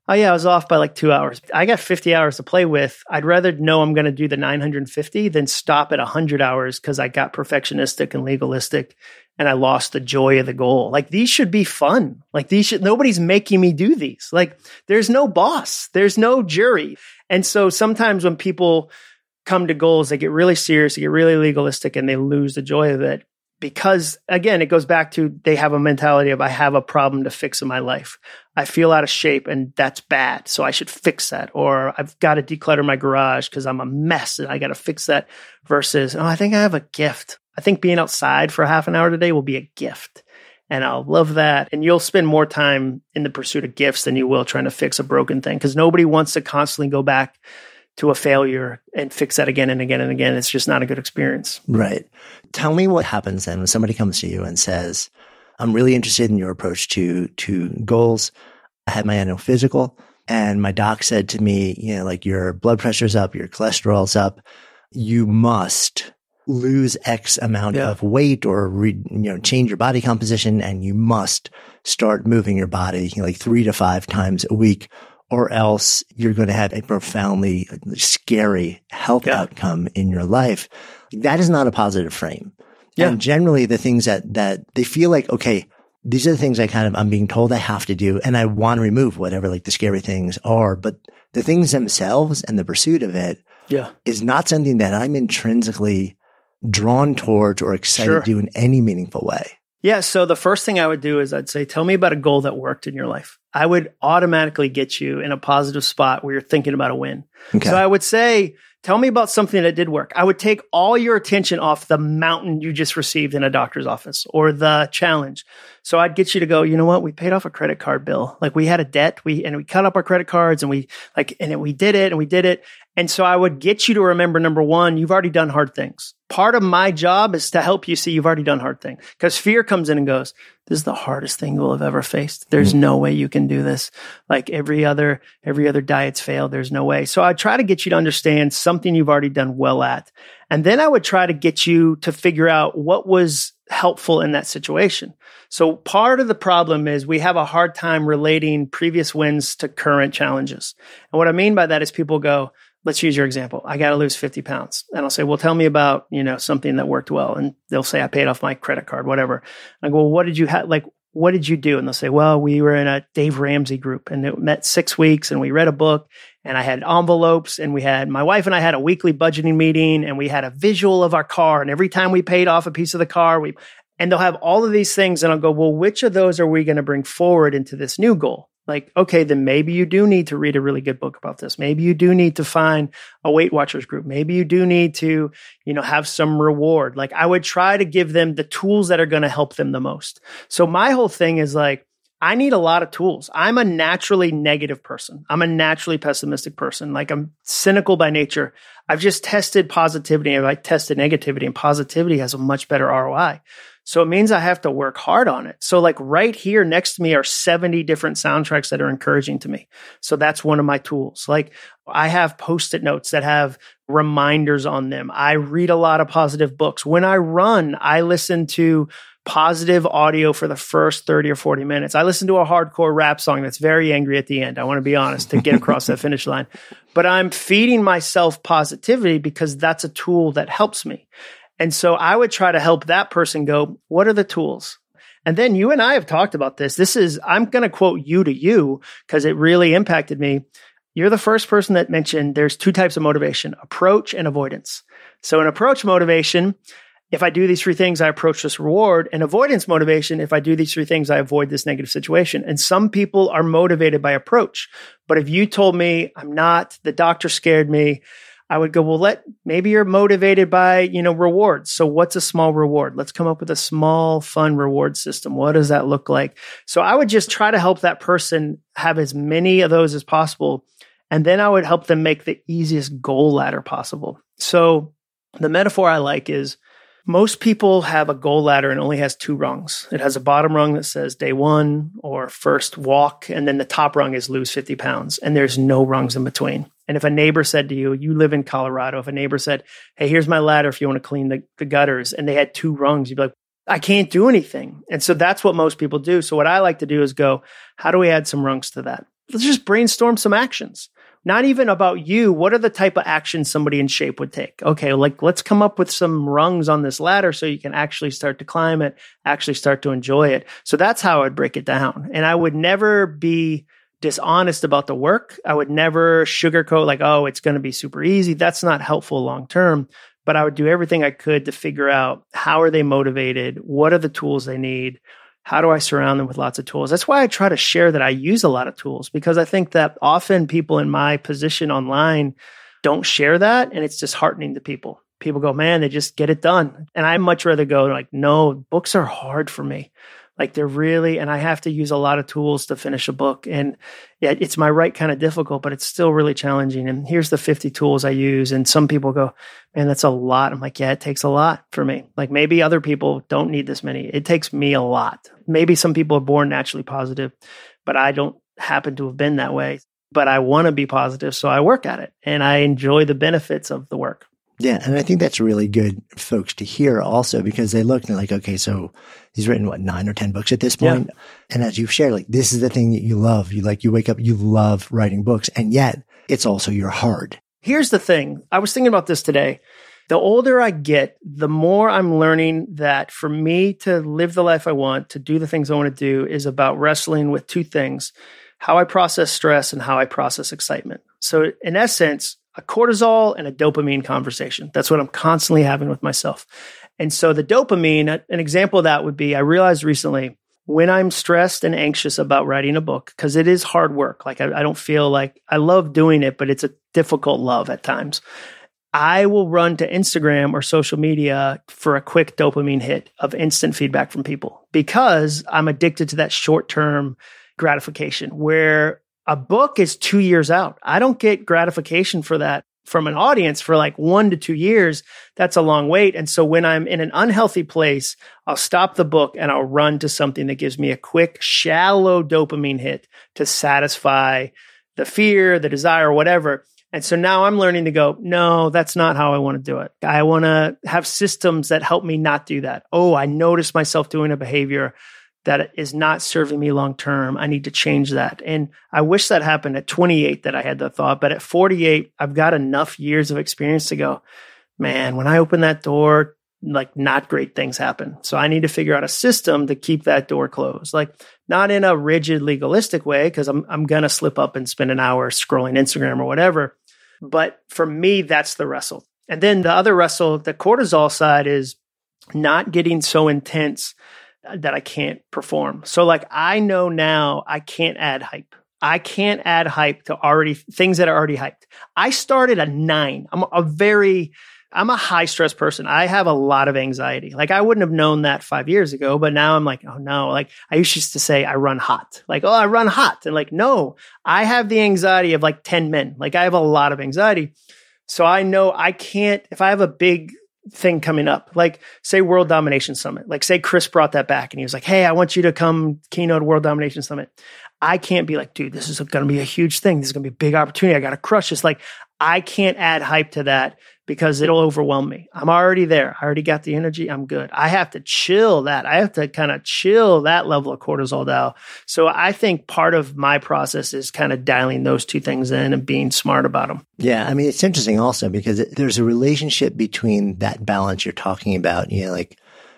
Oh yeah, I was off by like two hours. I got fifty hours to play with. I'd rather know I'm going to do the nine hundred fifty than stop at one hundred hours because I got perfectionistic and legalistic and I lost the joy of the goal. Like these should be fun. Like these should, nobody's making me do these. Like there's no boss, there's no jury. And so sometimes when people come to goals, they get really serious, they get really legalistic and they lose the joy of it. Because again, it goes back to they have a mentality of I have a problem to fix in my life. I feel out of shape and that's bad. So I should fix that. Or I've got to declutter my garage because I'm a mess and I got to fix that versus, oh, I think I have a gift. I think being outside for half an hour today will be a gift. And I'll love that. And you'll spend more time in the pursuit of gifts than you will trying to fix a broken thing because nobody wants to constantly go back to a failure and fix that again and again and again. It's just not a good experience. Right. Tell me what happens then when somebody comes to you and says, I'm really interested in your approach to, to goals. I had my annual physical and my doc said to me, you know, like your blood pressure's up, your cholesterol's up. You must lose X amount yeah. of weight or, re, you know, change your body composition and you must start moving your body you know, like three to five times a week. Or else you're going to have a profoundly scary health yeah. outcome in your life. That is not a positive frame. Yeah. And generally the things that, that they feel like, okay, these are the things I kind of, I'm being told I have to do and I want to remove whatever like the scary things are. But the things themselves and the pursuit of it yeah. is not something that I'm intrinsically drawn towards or excited sure. to do in any meaningful way. Yeah. So the first thing I would do is I'd say, tell me about a goal that worked in your life. I would automatically get you in a positive spot where you're thinking about a win. Okay. So I would say, tell me about something that did work. I would take all your attention off the mountain you just received in a doctor's office or the challenge. So I'd get you to go, you know what? We paid off a credit card bill. Like we had a debt, we, and we cut up our credit cards and we like, and we did it and we did it. And so I would get you to remember, number one, you've already done hard things. Part of my job is to help you see you've already done hard things because fear comes in and goes, this is the hardest thing you'll have ever faced. There's mm-hmm. no way you can do this. Like every other, every other diet's failed. There's no way. So I try to get you to understand something you've already done well at. And then I would try to get you to figure out what was helpful in that situation. So part of the problem is we have a hard time relating previous wins to current challenges. And what I mean by that is people go, let's use your example. I got to lose fifty pounds. And I'll say, well, tell me about, you know, something that worked well. And they'll say, I paid off my credit card, whatever. I go, well, what did you have? Like, what did you do? And they'll say, well, we were in a Dave Ramsey group and it met six weeks and we read a book and I had envelopes and we had, my wife and I had a weekly budgeting meeting and we had a visual of our car. And every time we paid off a piece of the car, we, and they'll have all of these things. And I'll go, well, which of those are we going to bring forward into this new goal? Like, okay, then maybe you do need to read a really good book about this. Maybe you do need to find a Weight Watchers group. Maybe you do need to, you know, have some reward. Like I would try to give them the tools that are going to help them the most. So my whole thing is like, I need a lot of tools. I'm a naturally negative person. I'm a naturally pessimistic person. Like I'm cynical by nature. I've just tested positivity and I tested negativity and positivity has a much better R O I. So it means I have to work hard on it. So like right here next to me are seventy different soundtracks that are encouraging to me. So that's one of my tools. Like I have Post-it notes that have reminders on them. I read a lot of positive books. When I run, I listen to positive audio for the first thirty or forty minutes. I listen to a hardcore rap song that's very angry at the end. I want to be honest to get across that finish line. But I'm feeding myself positivity because that's a tool that helps me. And so I would try to help that person go, what are the tools? And then you and I have talked about this. This is, I'm going to quote you to you because it really impacted me. You're the first person that mentioned there's two types of motivation, approach and avoidance. So an approach motivation, if I do these three things, I approach this reward. And avoidance motivation, if I do these three things, I avoid this negative situation. And some people are motivated by approach. But if you told me I'm not, the doctor scared me, I would go, well, let, maybe you're motivated by, you know, rewards. So what's a small reward? Let's come up with a small, fun reward system. What does that look like? So I would just try to help that person have as many of those as possible. And then I would help them make the easiest goal ladder possible. So the metaphor I like is most people have a goal ladder and only has two rungs. It has a bottom rung that says day one or first walk. And then the top rung is lose fifty pounds. And there's no rungs in between. And if a neighbor said to you, you live in Colorado, if a neighbor said, hey, here's my ladder if you want to clean the, the gutters, and they had two rungs, you'd be like, I can't do anything. And so that's what most people do. So what I like to do is go, how do we add some rungs to that? let's just brainstorm some actions. Not even about you. What are the type of actions somebody in shape would take? Okay, like let's come up with some rungs on this ladder so you can actually start to climb it, actually start to enjoy it. So that's how I'd break it down. And I would never be dishonest about the work. I would never sugarcoat like, oh, it's going to be super easy. That's not helpful long term. But I would do everything I could to figure out how are they motivated? What are the tools they need? How do I surround them with lots of tools? That's why I try to share that I use a lot of tools, because I think that often people in my position online don't share that. And it's disheartening to people. People go, man, they just get it done. And I much rather go like, no, books are hard for me. Like they're really, and I have to use a lot of tools to finish a book. And yeah, it's my right kind of difficult, but it's still really challenging. And here's the fifty tools I use. And some people go, man, that's a lot. I'm like, yeah, it takes a lot for me. Like maybe other people don't need this many. It takes me a lot. Maybe some people are born naturally positive, but I don't happen to have been that way. But I want to be positive, so I work at it. And I enjoy the benefits of the work. Yeah. And I think that's really good folks to hear also, because they look and they're like, okay, so he's written what, nine or ten books at this point. Yeah. And as you've shared, like this is the thing that you love. You like, you wake up, you love writing books, and yet it's also your hard. Here's the thing. I was thinking about this today. The older I get, the more I'm learning that for me to live the life I want, to do the things I want to do, is about wrestling with two things: how I process stress and how I process excitement. So in essence, a cortisol and a dopamine conversation. That's what I'm constantly having with myself. And so the dopamine, an example of that would be, I realized recently when I'm stressed and anxious about writing a book, because it is hard work. Like I, I don't feel like I love doing it, but it's a difficult love at times. I will run to Instagram or social media for a quick dopamine hit of instant feedback from people, because I'm addicted to that short-term gratification where a book is two years out. I don't get gratification for that from an audience for like one to two years. That's a long wait. And so when I'm in an unhealthy place, I'll stop the book and I'll run to something that gives me a quick, shallow dopamine hit to satisfy the fear, the desire, whatever. And so now I'm learning to go, no, that's not how I want to do it. I want to have systems that help me not do that. Oh, I notice myself doing a behavior that is not serving me long-term. I need to change that. And I wish that happened at twenty-eight that I had the thought, but at forty-eight, I've got enough years of experience to go, man, when I open that door, like not great things happen. So I need to figure out a system to keep that door closed. Like not in a rigid legalistic way, because I'm, I'm going to slip up and spend an hour scrolling Instagram or whatever. But for me, that's the wrestle. And then the other wrestle, the cortisol side, is not getting so intense that I can't perform. So like I know now I can't add hype. I can't add hype to already things that are already hyped. I started at nine. I'm a very, I'm a high stress person. I have a lot of anxiety. Like I wouldn't have known that five years ago, but now I'm like, oh no. Like I used to say I run hot. Like, oh, I run hot. And like, no, I have the anxiety of like ten men. Like I have a lot of anxiety. So I know I can't, if I have a big thing coming up, like say World Domination Summit, like say Chris brought that back and he was like, hey, I want you to come keynote World Domination Summit. I can't be like, dude, this is going to be a huge thing. This is going to be a big opportunity. I got to crush this. Like I can't add hype to that because it'll overwhelm me. I'm already there. I already got the energy. I'm good. I have to chill that. I have to kind of chill that level of cortisol down. So I think part of my process is kind of dialing those two things in and being smart about them. Yeah. I mean, it's interesting also because it, there's a relationship between that balance you're talking about, you know, like,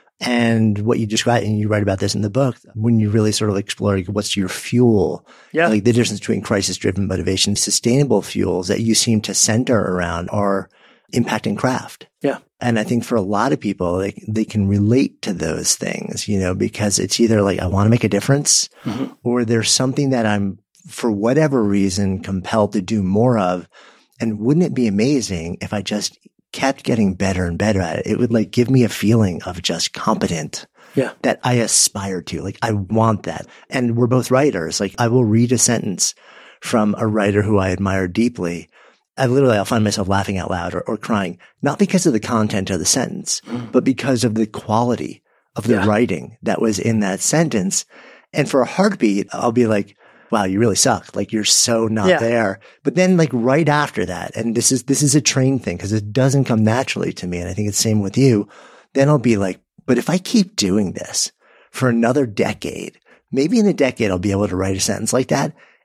and what you described, and you write about this in the book, when you really sort of explore like, what's your fuel, yeah, like the difference between crisis-driven motivation, sustainable fuels that you seem to center around are impacting craft. Yeah. And I think for a lot of people, they, they can relate to those things, you know, because it's either like, I want to make a difference, mm-hmm. or there's something that I'm, for whatever reason, compelled to do more of. And wouldn't it be amazing if I just kept getting better and better at it? It would like give me a feeling of just competent. Yeah. That I aspire to. Like I want that. And we're both writers. Like I will read a sentence from a writer who I admire deeply. I literally, I'll find myself laughing out loud or, or crying, not because of the content of the sentence, mm. but because of the quality of the yeah. writing that was in that sentence. And for a heartbeat, I'll be like, wow, you really suck. Like you're so not yeah. there. But then like right after that, and this is, this is a trained thing because it doesn't come naturally to me. And I think it's the same with you. Then I'll be like, but if I keep doing this for another decade, maybe in a decade, I'll be able to write a sentence like that.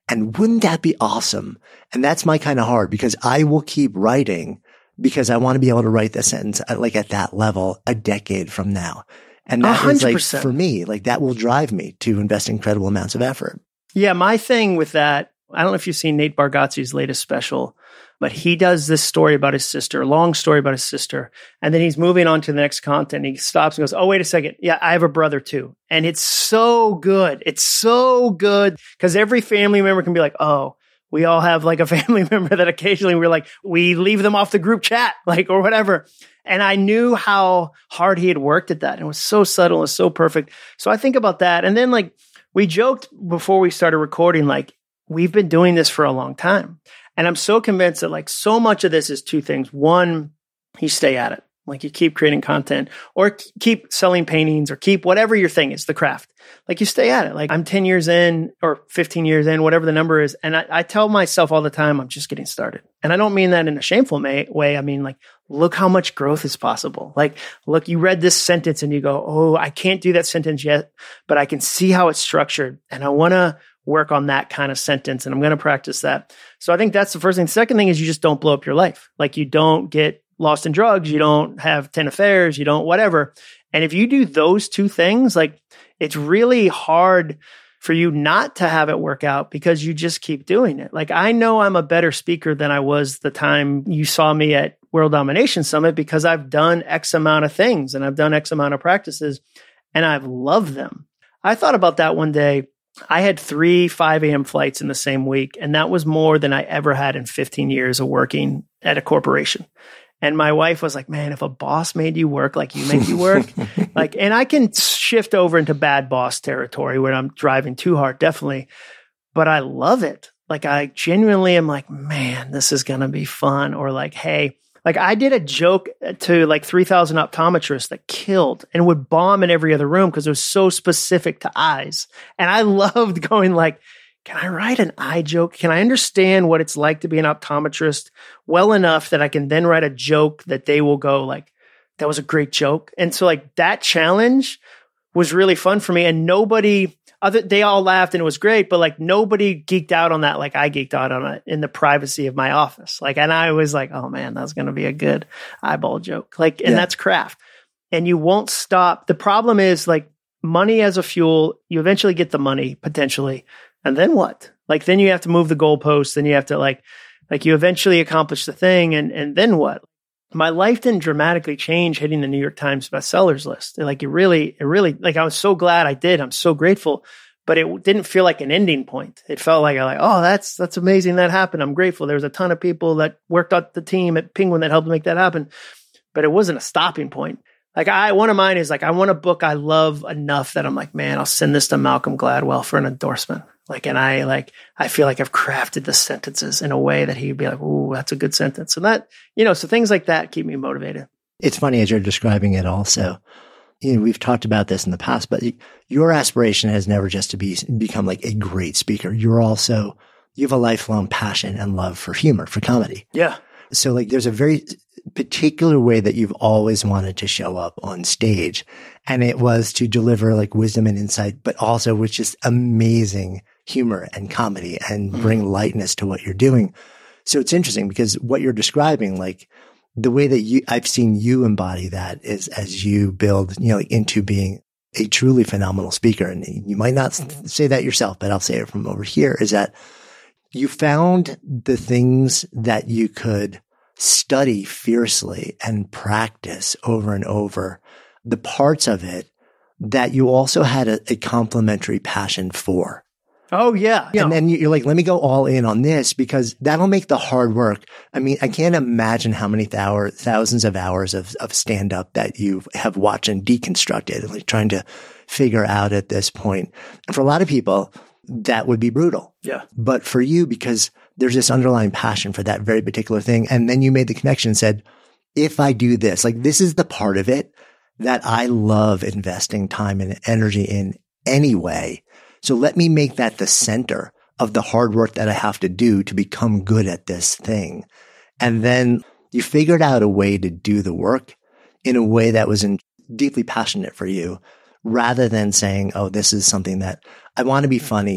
And wouldn't that be awesome? And that's my kind of hard because I will keep writing because I want to be able to write the sentence at, like at that level a decade from now. And that is like, for me, like that will drive me to invest incredible amounts of effort. Yeah. My thing with that, I don't know if you've seen Nate Bargatze's latest special, but he does this story about his sister, long story about his sister. And then he's moving on to the next content. He stops and goes, oh, wait a second. Yeah, I have a brother too. And it's so good. It's so good because every family member can be like, oh, we all have like a family member that occasionally we're like, we leave them off the group chat, like, or whatever. And I knew how hard he had worked at that. And it was so subtle and so perfect. So I think about that. And then like we joked before we started recording, like we've been doing this for a long time. And I'm so convinced that like so much of this is two things. One, you stay at it. Like you keep creating content or keep selling paintings or keep whatever your thing is, the craft. Like you stay at it. Like I'm ten years in or fifteen years in, whatever the number is. And I, I tell myself all the time, I'm just getting started. And I don't mean that in a shameful may, way. I mean like, look how much growth is possible. Like, look, you read this sentence and you go, oh, I can't do that sentence yet, but I can see how it's structured. And I want to work on that kind of sentence. And I'm going to practice that. So I think that's the first thing. The second thing is you just don't blow up your life. Like you don't get lost in drugs. You don't have ten affairs. You don't whatever. And if you do those two things, like it's really hard for you not to have it work out because you just keep doing it. Like I know I'm a better speaker than I was the time you saw me at World Domination Summit because I've done X amount of things and I've done X amount of practices and I've loved them. I thought about that one day. I had three five a.m. flights in the same week, and that was more than I ever had in fifteen years of working at a corporation. And my wife was like, man, if a boss made you work like you make you work, like, and I can shift over into bad boss territory where I'm driving too hard, definitely, but I love it. Like I genuinely am like, man, this is going to be fun. Or like, hey, like I did a joke to like three thousand optometrists that killed and would bomb in every other room because it was so specific to eyes. And I loved going like, can I write an eye joke? Can I understand what it's like to be an optometrist well enough that I can then write a joke that they will go like, that was a great joke. And so like that challenge was really fun for me. And nobody other, they all laughed and it was great, but like nobody geeked out on that. Like I geeked out on it in the privacy of my office. Like, and I was like, oh man, that's going to be a good eyeball joke. Like, and yeah. That's craft. And you won't stop. The problem is like money as a fuel, you eventually get the money potentially. And then what? Like, then you have to move the goalposts. Then you have to like, like you eventually accomplish the thing. And, and then what? My life didn't dramatically change hitting the New York Times bestsellers list. Like it really, it really, like I was so glad I did. I'm so grateful, but it didn't feel like an ending point. It felt like, like, oh, that's, that's amazing. That happened. I'm grateful. There was a ton of people that worked on the team at Penguin that helped make that happen, but it wasn't a stopping point. Like I, one of mine is like, I want a book I love enough that I'm like, man, I'll send this to Malcolm Gladwell for an endorsement. Like, and I like, I feel like I've crafted the sentences in a way that he'd be like, ooh, that's a good sentence. And that, you know, so things like that keep me motivated. It's funny as you're describing it also, you know, we've talked about this in the past, but your aspiration has never just to be, become like a great speaker. You're also, you have a lifelong passion and love for humor, for comedy. Yeah. So like there's a very particular way that you've always wanted to show up on stage. And it was to deliver like wisdom and insight, but also with just amazing humor and comedy and bring lightness to what you're doing. So it's interesting because what you're describing, like the way that you, I've seen you embody that is as you build, you know, like into being a truly phenomenal speaker. And you might not say that yourself, but I'll say it from over here is that you found the things that you could study fiercely and practice over and over, the parts of it that you also had a, a complementary passion for. Oh, yeah. And yeah. Then you're like, let me go all in on this because that'll make the hard work. I mean, I can't imagine how many thou- thousands of hours of, of stand up that you have watched and deconstructed, like trying to figure out at this point. And for a lot of people, that would be brutal. Yeah. But for you, because there's this underlying passion for that very particular thing. And then you made the connection and said, if I do this, like this is the part of it that I love investing time and energy in anyway. So let me make that the center of the hard work that I have to do to become good at this thing. And then you figured out a way to do the work in a way that was in, deeply passionate for you rather than saying, oh, this is something that I want to be funny.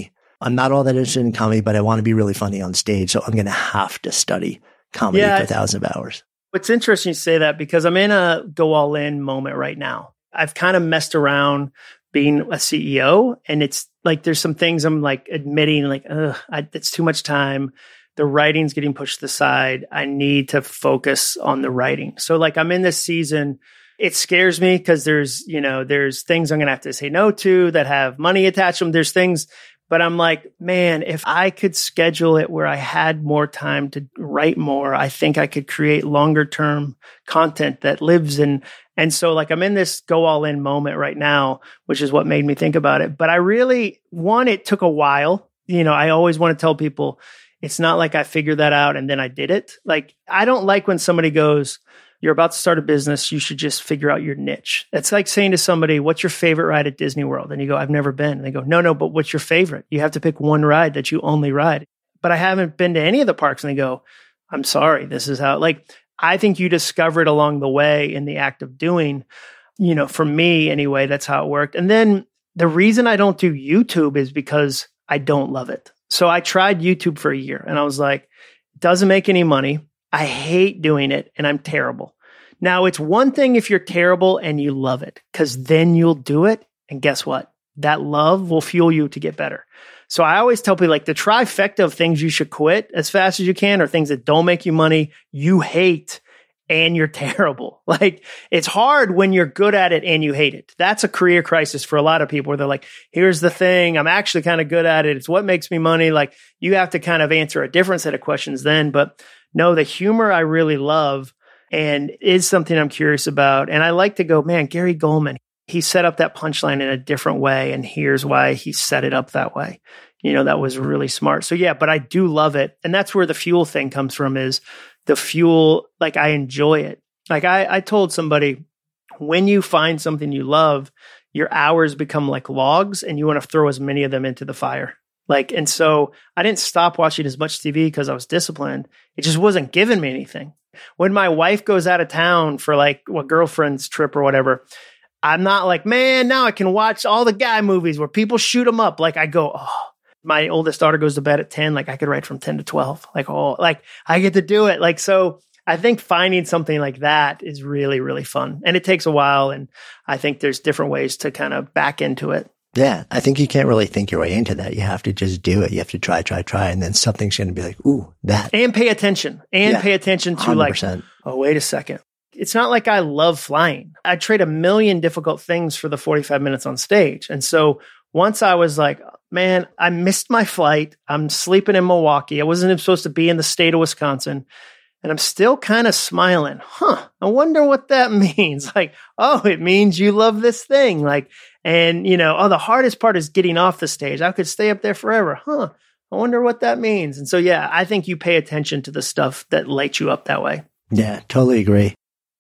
I'm not all that interested in comedy, but I want to be really funny on stage. So I'm going to have to study comedy Yeah. for a thousand hours. It's interesting you say that because I'm in a go all in moment right now. I've kind of messed around being a C E O, and it's like there's some things I'm like admitting like, ugh, I, it's too much time. The writing's getting pushed to the side. I need to focus on the writing. So like I'm in this season. It scares me because there's, you know, there's things I'm going to have to say no to that have money attached to them. There's things, but I'm like, man, if I could schedule it where I had more time to write more, I think I could create longer term content that lives in. And so like I'm in this go all in moment right now, which is what made me think about it. But I really, one, it took a while. You know, I always want to tell people it's not like I figured that out and then I did it. Like, I don't like when somebody goes, you're about to start a business, you should just figure out your niche. It's like saying to somebody, what's your favorite ride at Disney World? And you go, I've never been. And they go, no, no, but what's your favorite? You have to pick one ride that you only ride. But I haven't been to any of the parks. And they go, I'm sorry, this is how, like, I think you discover it along the way in the act of doing, you know, for me anyway, that's how it worked. And then the reason I don't do YouTube is because I don't love it. So I tried YouTube for a year and I was like, it doesn't make any money. I hate doing it and I'm terrible. Now, it's one thing if you're terrible and you love it, because then you'll do it. And guess what? That love will fuel you to get better. So I always tell people like the trifecta of things you should quit as fast as you can are things that don't make you money, you hate, and you're terrible. Like it's hard when you're good at it and you hate it. That's a career crisis for a lot of people where they're like, here's the thing, I'm actually kind of good at it. It's what makes me money. Like you have to kind of answer a different set of questions then. But no, the humor I really love and is something I'm curious about. And I like to go, man, Gary Goldman, he set up that punchline in a different way. And here's why he set it up that way. You know, that was really smart. So yeah, but I do love it. And that's where the fuel thing comes from is the fuel. Like I enjoy it. Like I, I told somebody, when you find something you love, your hours become like logs and you want to throw as many of them into the fire. Like, and so I didn't stop watching as much T V because I was disciplined. It just wasn't giving me anything. When my wife goes out of town for like a girlfriend's trip or whatever, I'm not like, man, now I can watch all the guy movies where people shoot them up. Like I go, oh, my oldest daughter goes to bed at ten. Like I could write from ten to twelve. Like, oh, like I get to do it. Like, so I think finding something like that is really, really fun. And it takes a while. And I think there's different ways to kind of back into it. Yeah. I think you can't really think your way into that. You have to just do it. You have to try, try, try. And then something's going to be like, ooh, that. And pay attention and yeah, pay attention to one hundred percent. Like, oh, wait a second. It's not like I love flying. I trade a million difficult things for the forty-five minutes on stage. And so once I was like, man, I missed my flight. I'm sleeping in Milwaukee. I wasn't even supposed to be in the state of Wisconsin. And I'm still kind of smiling. Huh. I wonder what that means. Like, oh, it means you love this thing. Like, and you know, oh, the hardest part is getting off the stage. I could stay up there forever. Huh. I wonder what that means. And so, yeah, I think you pay attention to the stuff that lights you up that way. Yeah, totally agree.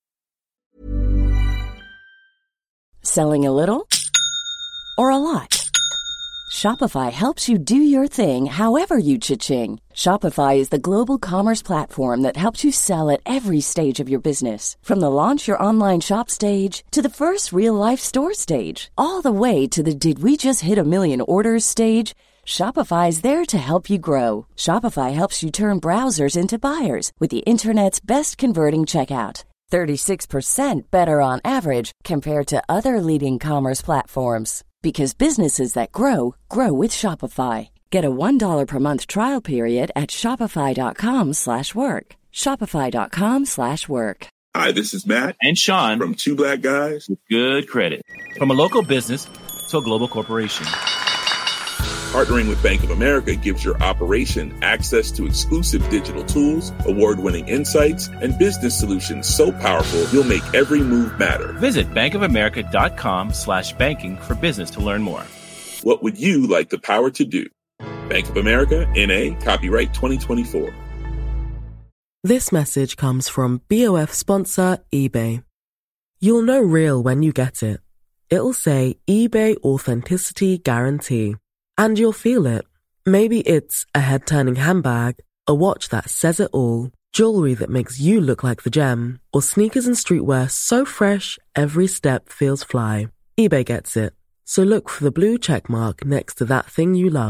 Selling a little or a lot? Shopify helps you do your thing however you cha-ching. Shopify is the global commerce platform that helps you sell at every stage of your business. From the launch your online shop stage to the first real life store stage, all the way to the did we just hit a million orders stage. Shopify is there to help you grow. Shopify helps you turn browsers into buyers with the internet's best converting checkout. thirty-six percent better on average compared to other leading commerce platforms. Because businesses that grow, grow with Shopify. Get a one dollar per month trial period at shopify.com slash work. Shopify.com slash work. Hi, this is Matt and Sean from Two Black Guys with Good Credit. From a local business to a global corporation. Partnering with Bank of America gives your operation access to exclusive digital tools, award-winning insights, and business solutions so powerful you'll make every move matter. Visit bankofamerica.com slash banking for business to learn more. What would you like the power to do? Bank of America, N A, copyright twenty twenty-four. This message comes from B O F sponsor eBay. You'll know real when you get it. It'll say eBay Authenticity Guarantee. And you'll feel it. Maybe it's a head-turning handbag, a watch that says it all, jewelry that makes you look like the gem, or sneakers and streetwear so fresh, every step feels fly. eBay gets it. So look for the blue check mark next to that thing you love.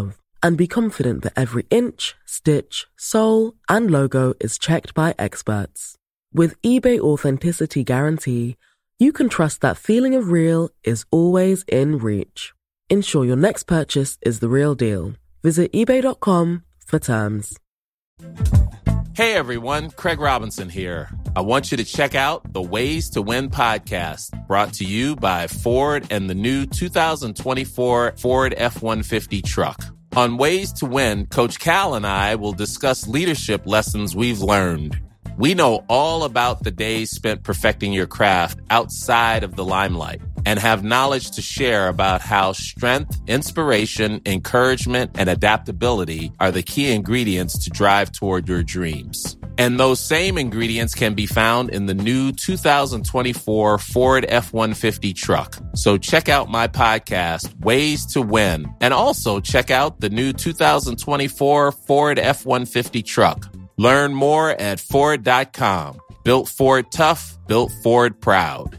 and be confident that every inch, stitch, sole, and logo is checked by experts. With eBay Authenticity Guarantee, you can trust that feeling of real is always in reach. Ensure your next purchase is the real deal. Visit ebay dot com for terms. Hey everyone, Craig Robinson here. I want you to check out the Ways to Win podcast, brought to you by Ford and the new two thousand twenty-four Ford F one fifty truck. On Ways to Win, Coach Cal and I will discuss leadership lessons we've learned. We know all about the days spent perfecting your craft outside of the limelight and have knowledge to share about how strength, inspiration, encouragement, and adaptability are the key ingredients to drive toward your dreams. And those same ingredients can be found in the new two thousand twenty-four Ford F one fifty truck. So check out my podcast, Ways to Win, and also check out the new two thousand twenty-four Ford F one fifty truck. Learn more at Ford dot com. Built Ford tough, built Ford proud.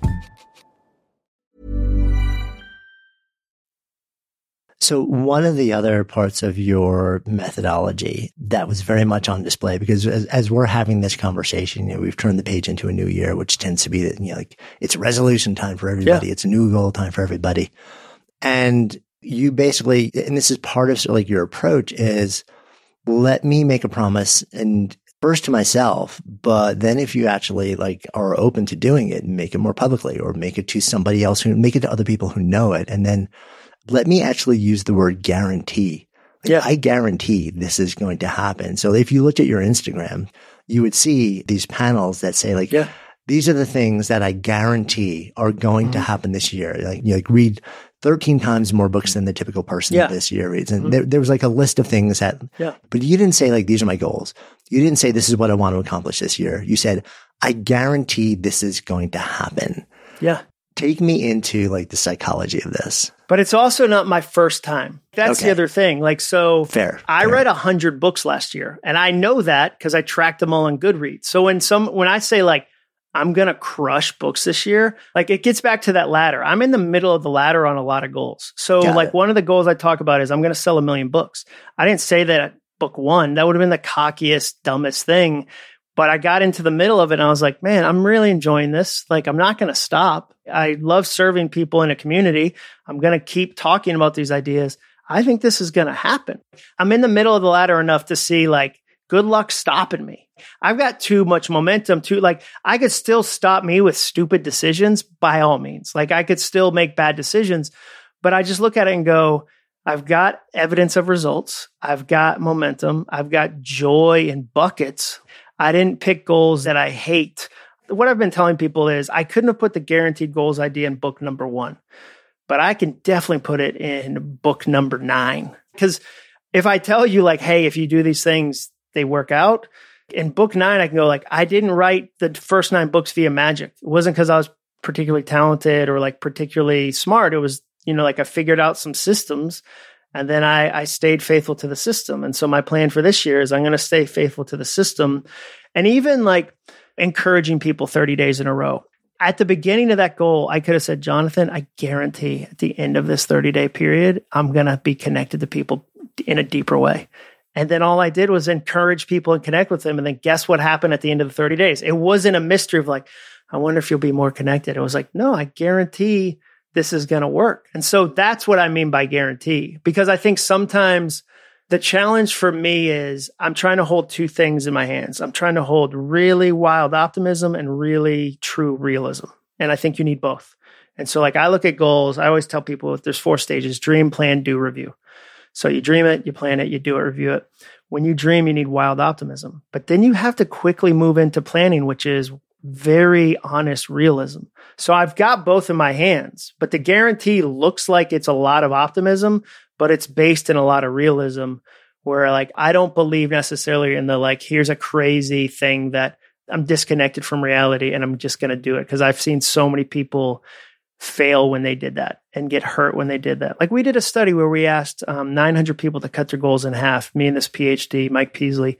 So one of the other parts of your methodology that was very much on display, because as, as we're having this conversation, you know, we've turned the page into a new year, which tends to be that, you know, like it's resolution time for everybody. Yeah. It's a new goal time for everybody. And you basically, and this is part of like your approach is, let me make a promise, and first to myself, but then if you actually like are open to doing it, make it more publicly or make it to somebody else who make it to other people who know it. And then let me actually use the word guarantee. Like, yeah. I guarantee this is going to happen. So if you looked at your Instagram, you would see these panels that say like, yeah. these are the things that I guarantee are going mm-hmm. to happen this year. Like, you like read thirteen times more books than the typical person yeah. this year reads. And mm-hmm. there, there was like a list of things that, yeah. but you didn't say like, these are my goals. You didn't say this is what I want to accomplish this year. You said, I guarantee this is going to happen. Yeah. Take me into like the psychology of this. But it's also not my first time. That's okay. The other thing. Like, so fair. I fair. read a hundred books last year, and I know that because I tracked them all on Goodreads. So when some, when I say like, I'm going to crush books this year, like it gets back to that ladder. I'm in the middle of the ladder on a lot of goals. So Got like it. One of the goals I talk about is I'm going to sell a million books. I didn't say that at book one. That would have been the cockiest, dumbest thing. But I got into the middle of it and I was like, man, I'm really enjoying this. Like, I'm not going to stop. I love serving people in a community. I'm going to keep talking about these ideas. I think this is going to happen. I'm in the middle of the ladder enough to see like, good luck stopping me. I've got too much momentum to like, I could still stop me with stupid decisions by all means. Like I could still make bad decisions, but I just look at it and go, I've got evidence of results. I've got momentum. I've got joy in buckets. I didn't pick goals that I hate. What I've been telling people is I couldn't have put the guaranteed goals idea in book number one, but I can definitely put it in book number nine. Because if I tell you like, hey, if you do these things, they work out. In book nine, I can go like, I didn't write the first nine books via magic. It wasn't because I was particularly talented or like particularly smart. It was, you know, like I figured out some systems and then I, I stayed faithful to the system. And so my plan for this year is I'm going to stay faithful to the system and even like encouraging people thirty days in a row. At the beginning of that goal, I could have said, Jonathan, I guarantee at the end of this thirty day period, I'm going to be connected to people in a deeper way. And then all I did was encourage people and connect with them. And then guess what happened at the end of the thirty days? It wasn't a mystery of like, I wonder if you'll be more connected. It was like, no, I guarantee this is going to work. And so that's what I mean by guarantee, because I think sometimes the challenge for me is I'm trying to hold two things in my hands. I'm trying to hold really wild optimism and really true realism. And I think you need both. And so like I look at goals, I always tell people if there's four stages: dream, plan, do, review. So you dream it, you plan it, you do it, review it. When you dream, you need wild optimism. But then you have to quickly move into planning, which is very honest realism. So I've got both in my hands, but the guarantee looks like it's a lot of optimism, but it's based in a lot of realism where like, I don't believe necessarily in the like, here's a crazy thing that I'm disconnected from reality and I'm just going to do it. Cause I've seen so many people fail when they did that and get hurt when they did that. Like we did a study where we asked um, nine hundred people to cut their goals in half, me and this PhD, Mike Peasley.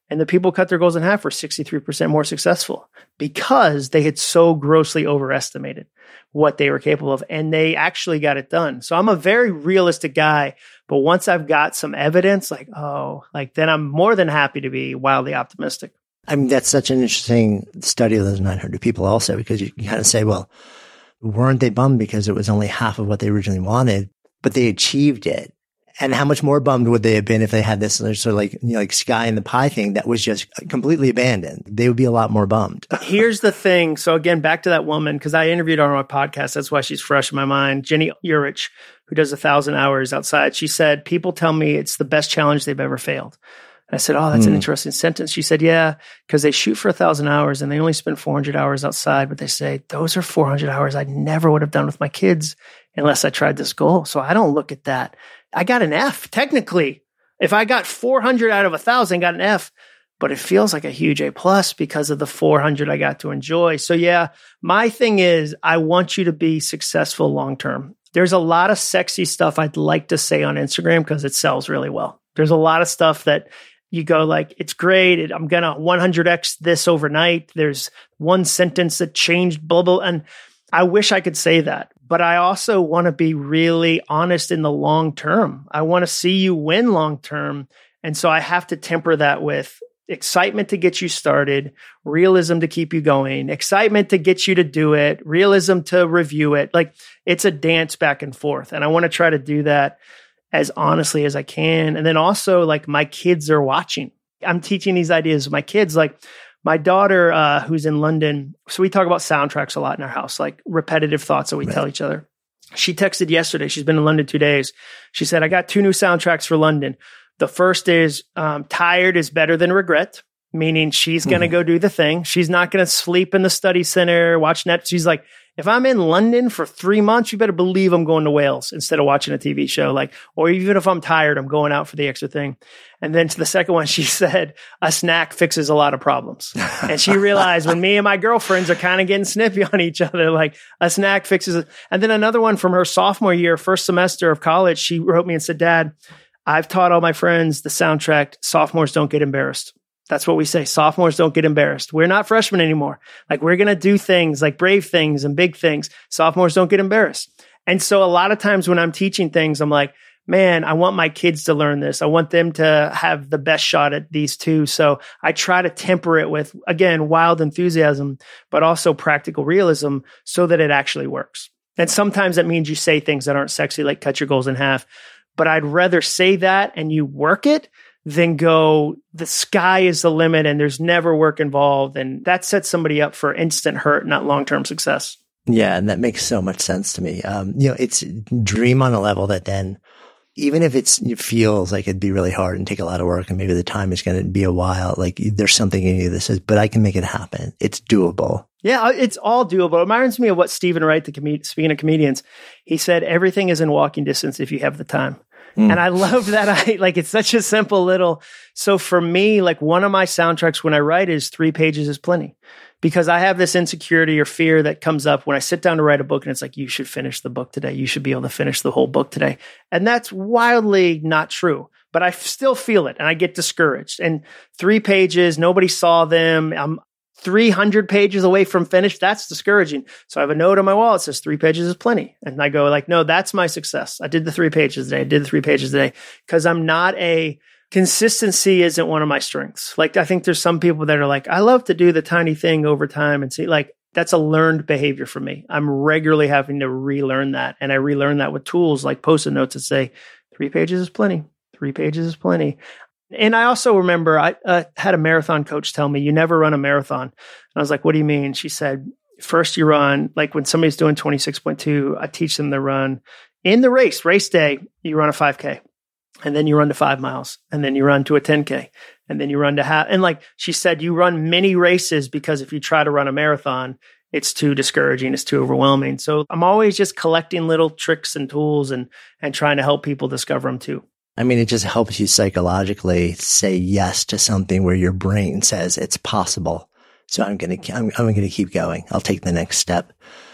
And the people who cut their goals in half were sixty-three percent more successful because they had so grossly overestimated what they were capable of. And they actually got it done. So I'm a very realistic guy. But once I've got some evidence, like, oh, like then I'm more than happy to be wildly optimistic. I mean, that's such an interesting study of those nine hundred people also, because you, you kind of say, well, weren't they bummed because it was only half of what they originally wanted, but they achieved it? And how much more bummed would they have been if they had this sort of like, you know, like sky in the pie thing that was just completely abandoned? They would be a lot more bummed. Here's the thing. So again, back to that woman, because I interviewed her on my podcast. That's why she's fresh in my mind. Jenny Urich, who does a thousand hours outside. She said, people tell me it's the best challenge they've ever failed. And I said, oh, that's mm. an interesting sentence. She said, yeah, because they shoot for a thousand hours and they only spend four hundred hours outside. But they say, those are four hundred hours I never would have done with my kids unless I tried this goal. So I don't look at that. I got an F technically. If I got four hundred out of a thousand, got an F, but it feels like a huge A plus because of the four hundred I got to enjoy. So yeah, my thing is I want you to be successful long-term. There's a lot of sexy stuff I'd like to say on Instagram because it sells really well. There's a lot of stuff that you go like, it's great. I'm going to one hundred X this overnight. There's one sentence that changed blah, blah. And I wish I could say that, but I also want to be really honest in the long term. I want to see you win long term. And so I have to temper that with excitement to get you started, realism to keep you going, excitement to get you to do it, realism to review it. Like it's a dance back and forth. And I want to try to do that as honestly as I can. And then also like my kids are watching. I'm teaching these ideas to my kids. Like my daughter, uh, who's in London. So we talk about soundtracks a lot in our house, like repetitive thoughts that we right. tell each other. She texted yesterday. She's been in London two days. She said, I got two new soundtracks for London. The first is um, tired is better than regret, meaning she's going to mm-hmm. go do the thing. She's not going to sleep in the study center, watch Netflix. She's like, if I'm in London for three months, you better believe I'm going to Wales instead of watching a T V show. Like, or even if I'm tired, I'm going out for the extra thing. And then to the second one, she said, a snack fixes a lot of problems. And she realized when me and my girlfriends are kind of getting snippy on each other, like a snack fixes it. And then another one from her sophomore year, first semester of college, she wrote me and said, Dad, I've taught all my friends the soundtrack, sophomores don't get embarrassed. That's what we say. Sophomores don't get embarrassed. We're not freshmen anymore. Like we're going to do things like brave things and big things. Sophomores don't get embarrassed. And so a lot of times when I'm teaching things, I'm like, man, I want my kids to learn this. I want them to have the best shot at these two. So I try to temper it with, again, wild enthusiasm, but also practical realism so that it actually works. And sometimes that means you say things that aren't sexy, like cut your goals in half. But I'd rather say that and you work it than go, the sky is the limit and there's never work involved. And that sets somebody up for instant hurt, not long-term success. Yeah. And that makes so much sense to me. Um, you know, it's dream on a level that then, even if it's, it feels like it'd be really hard and take a lot of work and maybe the time is going to be a while, like there's something in you that says, but I can make it happen. It's doable. Yeah, it's all doable. It reminds me of what Stephen Wright, the com- speaking of comedians, he said, everything is in walking distance if you have the time. Mm. And I love that. I like, it's such a simple little, so for me, like one of my soundtracks when I write is three pages is plenty, because I have this insecurity or fear that comes up when I sit down to write a book and it's like, you should finish the book today. You should be able to finish the whole book today. And that's wildly not true, but I still feel it and I get discouraged. And three pages, nobody saw them. I'm three hundred pages away from finished. That's discouraging. So I have a note on my wall that says three pages is plenty. And I go like, no, that's my success. I did the three pages today. I did the three pages today because I'm not a consistency isn't one of my strengths. Like I think there's some people that are like, I love to do the tiny thing over time and see like, that's a learned behavior for me. I'm regularly having to relearn that. And I relearn that with tools like Post-it notes that say three pages is plenty. Three pages is plenty. And I also remember I uh, had a marathon coach tell me, you never run a marathon. And I was like, what do you mean? She said, first you run, like when somebody's doing twenty-six point two, I teach them to run in the race, race day, you run a five K and then you run to five miles and then you run to a ten K and then you run to half. And like she said, you run many races because if you try to run a marathon, it's too discouraging. It's too overwhelming. So I'm always just collecting little tricks and tools and, and trying to help people discover them too. I mean, it just helps you psychologically say yes to something where your brain says it's possible. So I'm going to, I'm, I'm going to keep going. I'll take the next step.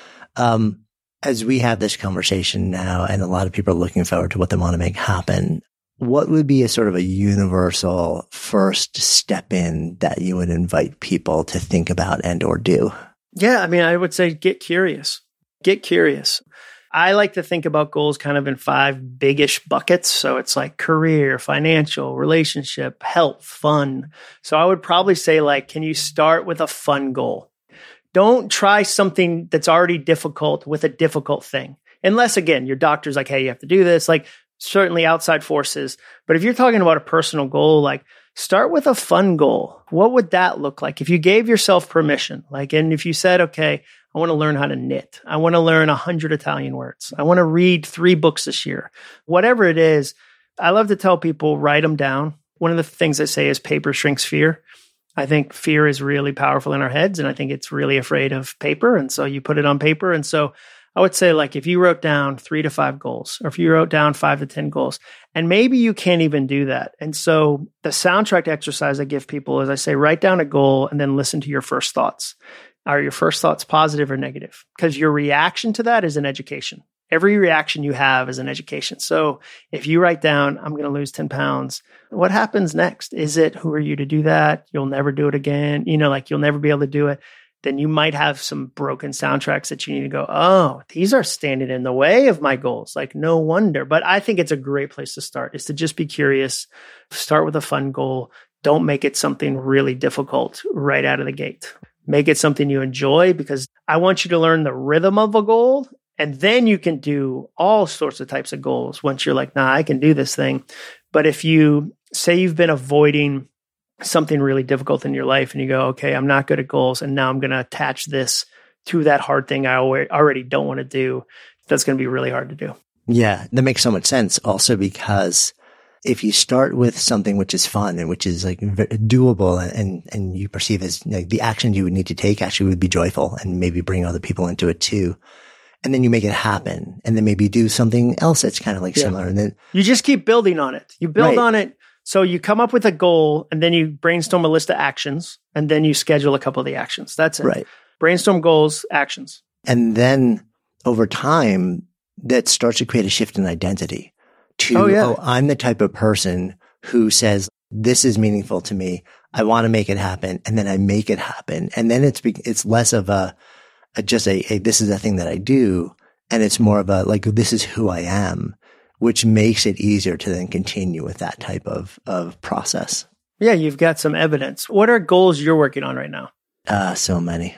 Um, as we have this conversation now, and a lot of people are looking forward to what they want to make happen, what would be a sort of a universal first step in that you would invite people to think about and or do? Yeah, I mean, I would say get curious. Get curious. I like to think about goals kind of in five biggish buckets. So it's like career, financial, relationship, health, fun. So I would probably say like, can you start with a fun goal? Don't try something that's already difficult with a difficult thing. Unless, again, your doctor's like, hey, you have to do this. Like certainly outside forces. But if you're talking about a personal goal, like start with a fun goal. What would that look like? If you gave yourself permission, like, and if you said, okay, I want to learn how to knit. I want to learn a hundred Italian words. I want to read three books this year. Whatever it is, I love to tell people, write them down. One of the things I say is paper shrinks fear. I think fear is really powerful in our heads, and I think it's really afraid of paper. And so you put it on paper. And so I would say, like, if you wrote down three to five goals, or if you wrote down five to ten goals, and maybe you can't even do that. And so the soundtrack exercise I give people is I say, write down a goal and then listen to your first thoughts. Are your first thoughts positive or negative? Because your reaction to that is an education. Every reaction you have is an education. So if you write down, I'm going to lose ten pounds, what happens next? Is it, who are you to do that? You'll never do it again. You know, like you'll never be able to do it. Then you might have some broken soundtracks that you need to go, oh, these are standing in the way of my goals. Like, no wonder. But I think it's a great place to start, is to just be curious. Start with a fun goal. Don't make it something really difficult right out of the gate. Make it something you enjoy, because I want you to learn the rhythm of a goal. And then you can do all sorts of types of goals once you're like, nah, I can do this thing. But if you say you've been avoiding something really difficult in your life and you go, okay, I'm not good at goals, and now I'm going to attach this to that hard thing I already don't want to do, that's going to be really hard to do. Yeah, that makes so much sense. Also because if you start with something which is fun and which is like doable, and, and, and you perceive as like the action you would need to take actually would be joyful and maybe bring other people into it too. And then you make it happen, and then maybe do something else that's kind of like yeah. similar. And then you just keep building on it. You build right. on it. So you come up with a goal, and then you brainstorm a list of actions, and then you schedule a couple of the actions. That's it. Right. Brainstorm goals, actions. And then over time, that starts to create a shift in identity to, oh, yeah. oh, I'm the type of person who says, this is meaningful to me. I want to make it happen. And then I make it happen. And then it's, it's less of a, a just a, a, this is a thing that I do. And it's more of a, like, this is who I am, which makes it easier to then continue with that type of, of process. Yeah. You've got some evidence. What are goals you're working on right now? Uh, so many.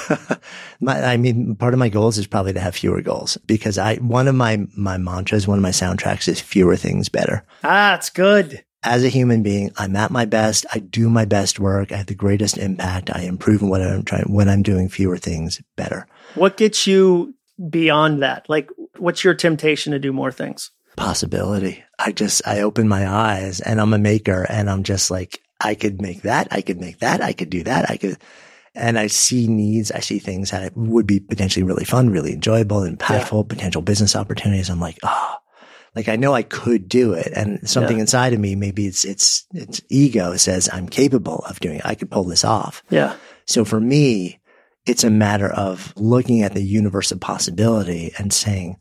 my, I mean, part of my goals is probably to have fewer goals, because I, one of my, my mantras, one of my soundtracks is fewer things better. Ah, it's good. As a human being, I'm at my best. I do my best work. I have the greatest impact. I improve in what I'm trying, when I'm doing fewer things better. What gets you beyond that? Like, what's your temptation to do more things? Possibility. I just, I open my eyes and I'm a maker, and I'm just like, I could make that. I could make that. I could do that. I could. And I see needs, I see things that would be potentially really fun, really enjoyable, impactful, yeah. potential business opportunities. I'm like, oh, like I know I could do it. And something yeah. inside of me, maybe it's, it's, it's ego says I'm capable of doing it. I could pull this off. Yeah. So for me, it's a matter of looking at the universe of possibility and saying,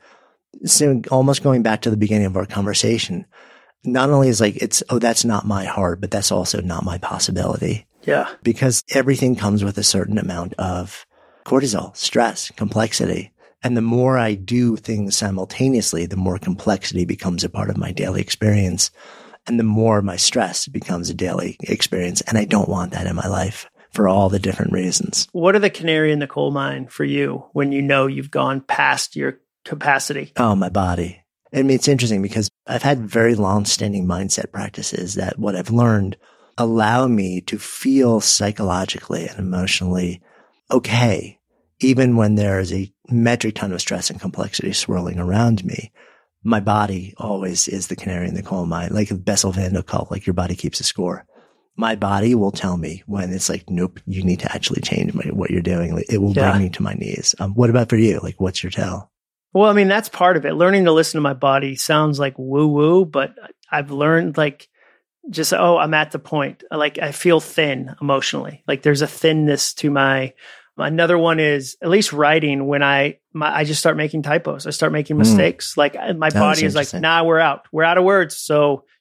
so almost going back to the beginning of our conversation, not only is like, it's, oh, that's not my heart, but that's also not my possibility. Yeah. Because everything comes with a certain amount of cortisol, stress, complexity. And the more I do things simultaneously, the more complexity becomes a part of my daily experience. And the more my stress becomes a daily experience. And I don't want that in my life for all the different reasons. What are the canary in the coal mine for you when you know you've gone past your capacity? Oh, my body. I mean, it's interesting because I've had very long-standing mindset practices that what I've learned allow me to feel psychologically and emotionally okay, even when there is a metric ton of stress and complexity swirling around me. My body always is the canary in the coal mine, like a Bessel van der Kolk, like your body keeps a score. My body will tell me when it's like, nope, you need to actually change my, what you're doing. Like, it will yeah. bring me to my knees. Um, what about for you? Like, what's your tell? Well, I mean, that's part of it. Learning to listen to my body sounds like woo woo, but I've learned like, just, oh, I'm at the point. Like, I feel thin emotionally. Like, there's a thinness to my, another one is at least writing when I, my, I just start making typos. I start making mistakes. Mm. Like, my body is like, nah, we're out. We're out of words. So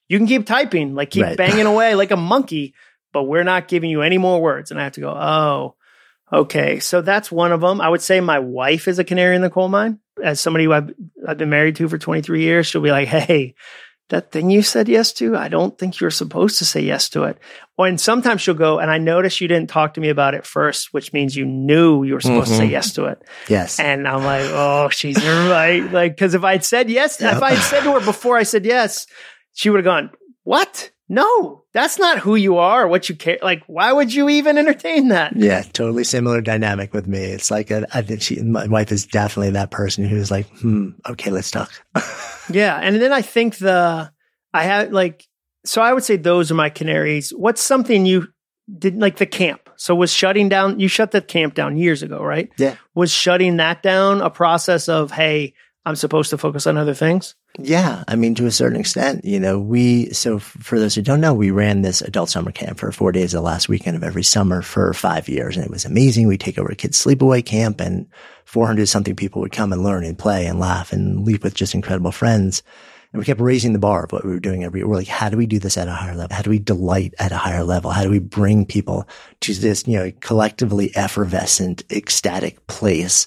you can keep typing, like keep Right. banging away like a monkey, but we're not giving you any more words. And I have to go, oh, okay. So that's one of them. I would say my wife is a canary in the coal mine. As somebody who I've, I've been married to for twenty-three years, she'll be like, hey, that thing you said yes to, I don't think you're supposed to say yes to it. Or, and sometimes she'll go, and I noticed you didn't talk to me about it first, which means you knew you were supposed Mm-hmm. to say yes to it. Yes. And I'm like, oh, she's right. Like, because if I'd said yes, Yep. if I had said to her before I said yes, she would have gone, what? No, that's not who you are, or what you care. Like, why would you even entertain that? Yeah, totally similar dynamic with me. It's like, a, I think she, my wife is definitely that person who's like, hmm, okay, let's talk. Yeah. And then I think the, I had like, so I would say those are my canaries. What's something you did, like the camp? So was shutting down, you shut the camp down years ago, right? Yeah. Was shutting that down a process of, hey, I'm supposed to focus on other things? Yeah. I mean, to a certain extent, you know, we, so for those who don't know, we ran this adult summer camp for four days the last weekend of every summer for five years. And it was amazing. We take over a kids sleepaway camp and four hundred something people would come and learn and play and laugh and leave with just incredible friends. And we kept raising the bar of what we were doing every year. We're like, how do we do this at a higher level? How do we delight at a higher level? How do we bring people to this, you know, collectively effervescent, ecstatic place?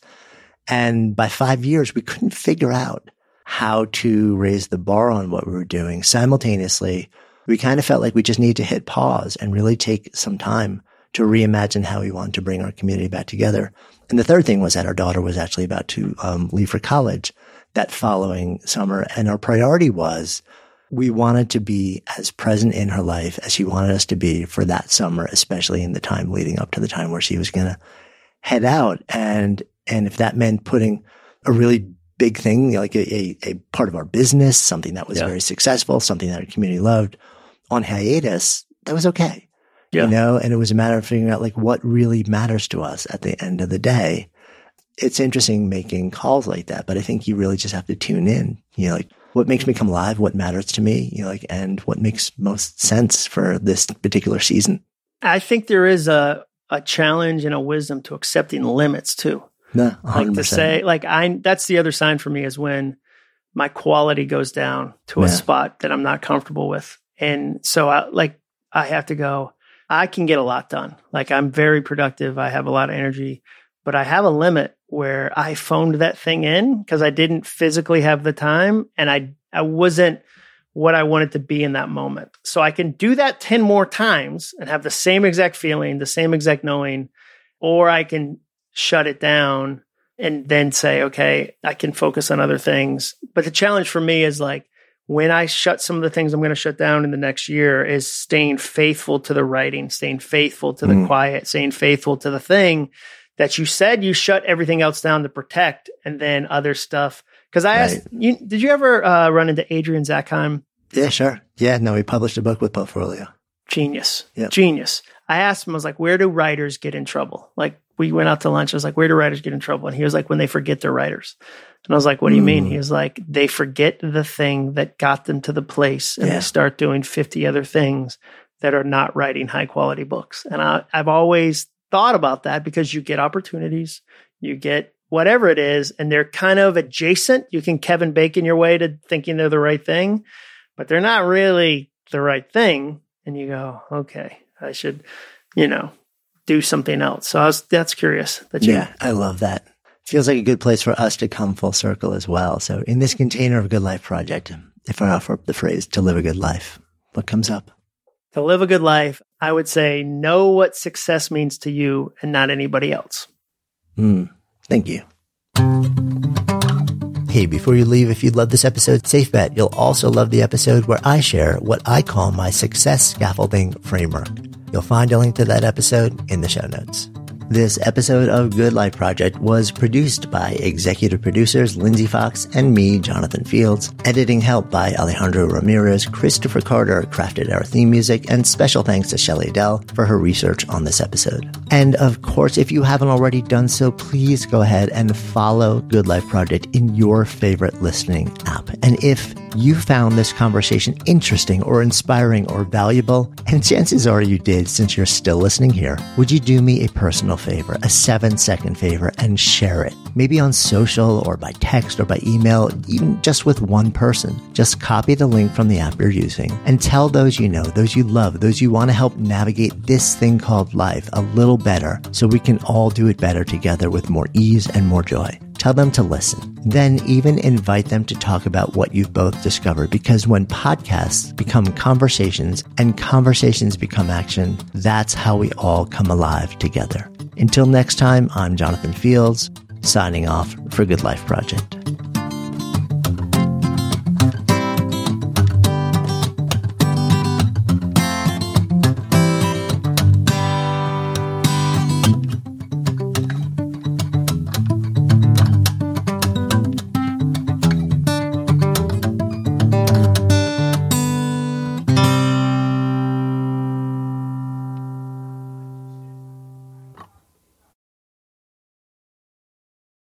And by five years, we couldn't figure out how to raise the bar on what we were doing. Simultaneously, we kind of felt like we just needed to hit pause and really take some time to reimagine how we wanted to bring our community back together. And the third thing was that our daughter was actually about to um, leave for college that following summer. And our priority was we wanted to be as present in her life as she wanted us to be for that summer, especially in the time leading up to the time where she was going to head out. And, and if that meant putting a really big thing, like a, a, a part of our business, something that was Yeah. very successful, something that our community loved on hiatus, that was okay. Yeah. You know, and it was a matter of figuring out like what really matters to us at the end of the day. It's interesting making calls like that, but I think you really just have to tune in, you know, like what makes me come alive, what matters to me, you know, like, and what makes most sense for this particular season. I think there is a, a challenge and a wisdom to accepting limits too. No, one hundred Like to percent. say, like I, that's the other sign for me is when my quality goes down to a Yeah. spot that I'm not comfortable with. And so I, like, I have to go, I can get a lot done. Like I'm very productive. I have a lot of energy, but I have a limit where I phoned that thing in because I didn't physically have the time and I, I wasn't what I wanted to be in that moment. So I can do that ten more times and have the same exact feeling, the same exact knowing, or I can shut it down and then say, okay, I can focus on other things. But the challenge for me is like, when I shut some of the things I'm going to shut down in the next year is staying faithful to the writing, staying faithful to the Mm. quiet, staying faithful to the thing that you said you shut everything else down to protect and then other stuff. Because I Right. asked, you, did you ever uh, run into Adrian Zackheim? Yeah, sure. Yeah, no, we published a book with Portfolio. Genius. Yep. Genius. I asked him, I was like, where do writers get in trouble? Like, we went out to lunch. I was like, where do writers get in trouble? And he was like, when they forget they're writers. And I was like, what do you mean? Mm. He was like, they forget the thing that got them to the place and Yeah. they start doing fifty other things that are not writing high quality books. And I, I've always thought about that because you get opportunities, you get whatever it is, and they're kind of adjacent. You can Kevin Bacon your way to thinking they're the right thing, but they're not really the right thing. And you go, okay, I should, you know, do something else. So I was, that's curious that you, Yeah, I love that. Feels like a good place for us to come full circle as well. So in this container of Good Life Project, if I offer up the phrase to live a good life, what comes up? to live a good life, I would say know what success means to you and not anybody else. Mm, thank you. Hey, before you leave, if you love this episode, safe bet you'll also love the episode where I share what I call my success scaffolding framework. You'll find a link to that episode in the show notes. This episode of Good Life Project was produced by executive producers Lindsay Fox and me, Jonathan Fields. Editing help by Alejandro Ramirez. Christopher Carter crafted our theme music, and special thanks to Shelley Dell for her research on this episode. And of course, if you haven't already done so, please go ahead and follow Good Life Project in your favorite listening app. And if you found this conversation interesting or inspiring or valuable, and chances are you did since you're still listening here, would you do me a personal little favor, a seven second favor, and share it. Maybe on social or by text or by email, even just with one person. Just copy the link from the app you're using and tell those you know, those you love, those you want to help navigate this thing called life a little better so we can all do it better together with more ease and more joy. Tell them to listen. Then even invite them to talk about what you've both discovered, because when podcasts become conversations and conversations become action, that's how we all come alive together. Until next time, I'm Jonathan Fields, signing off for Good Life Project.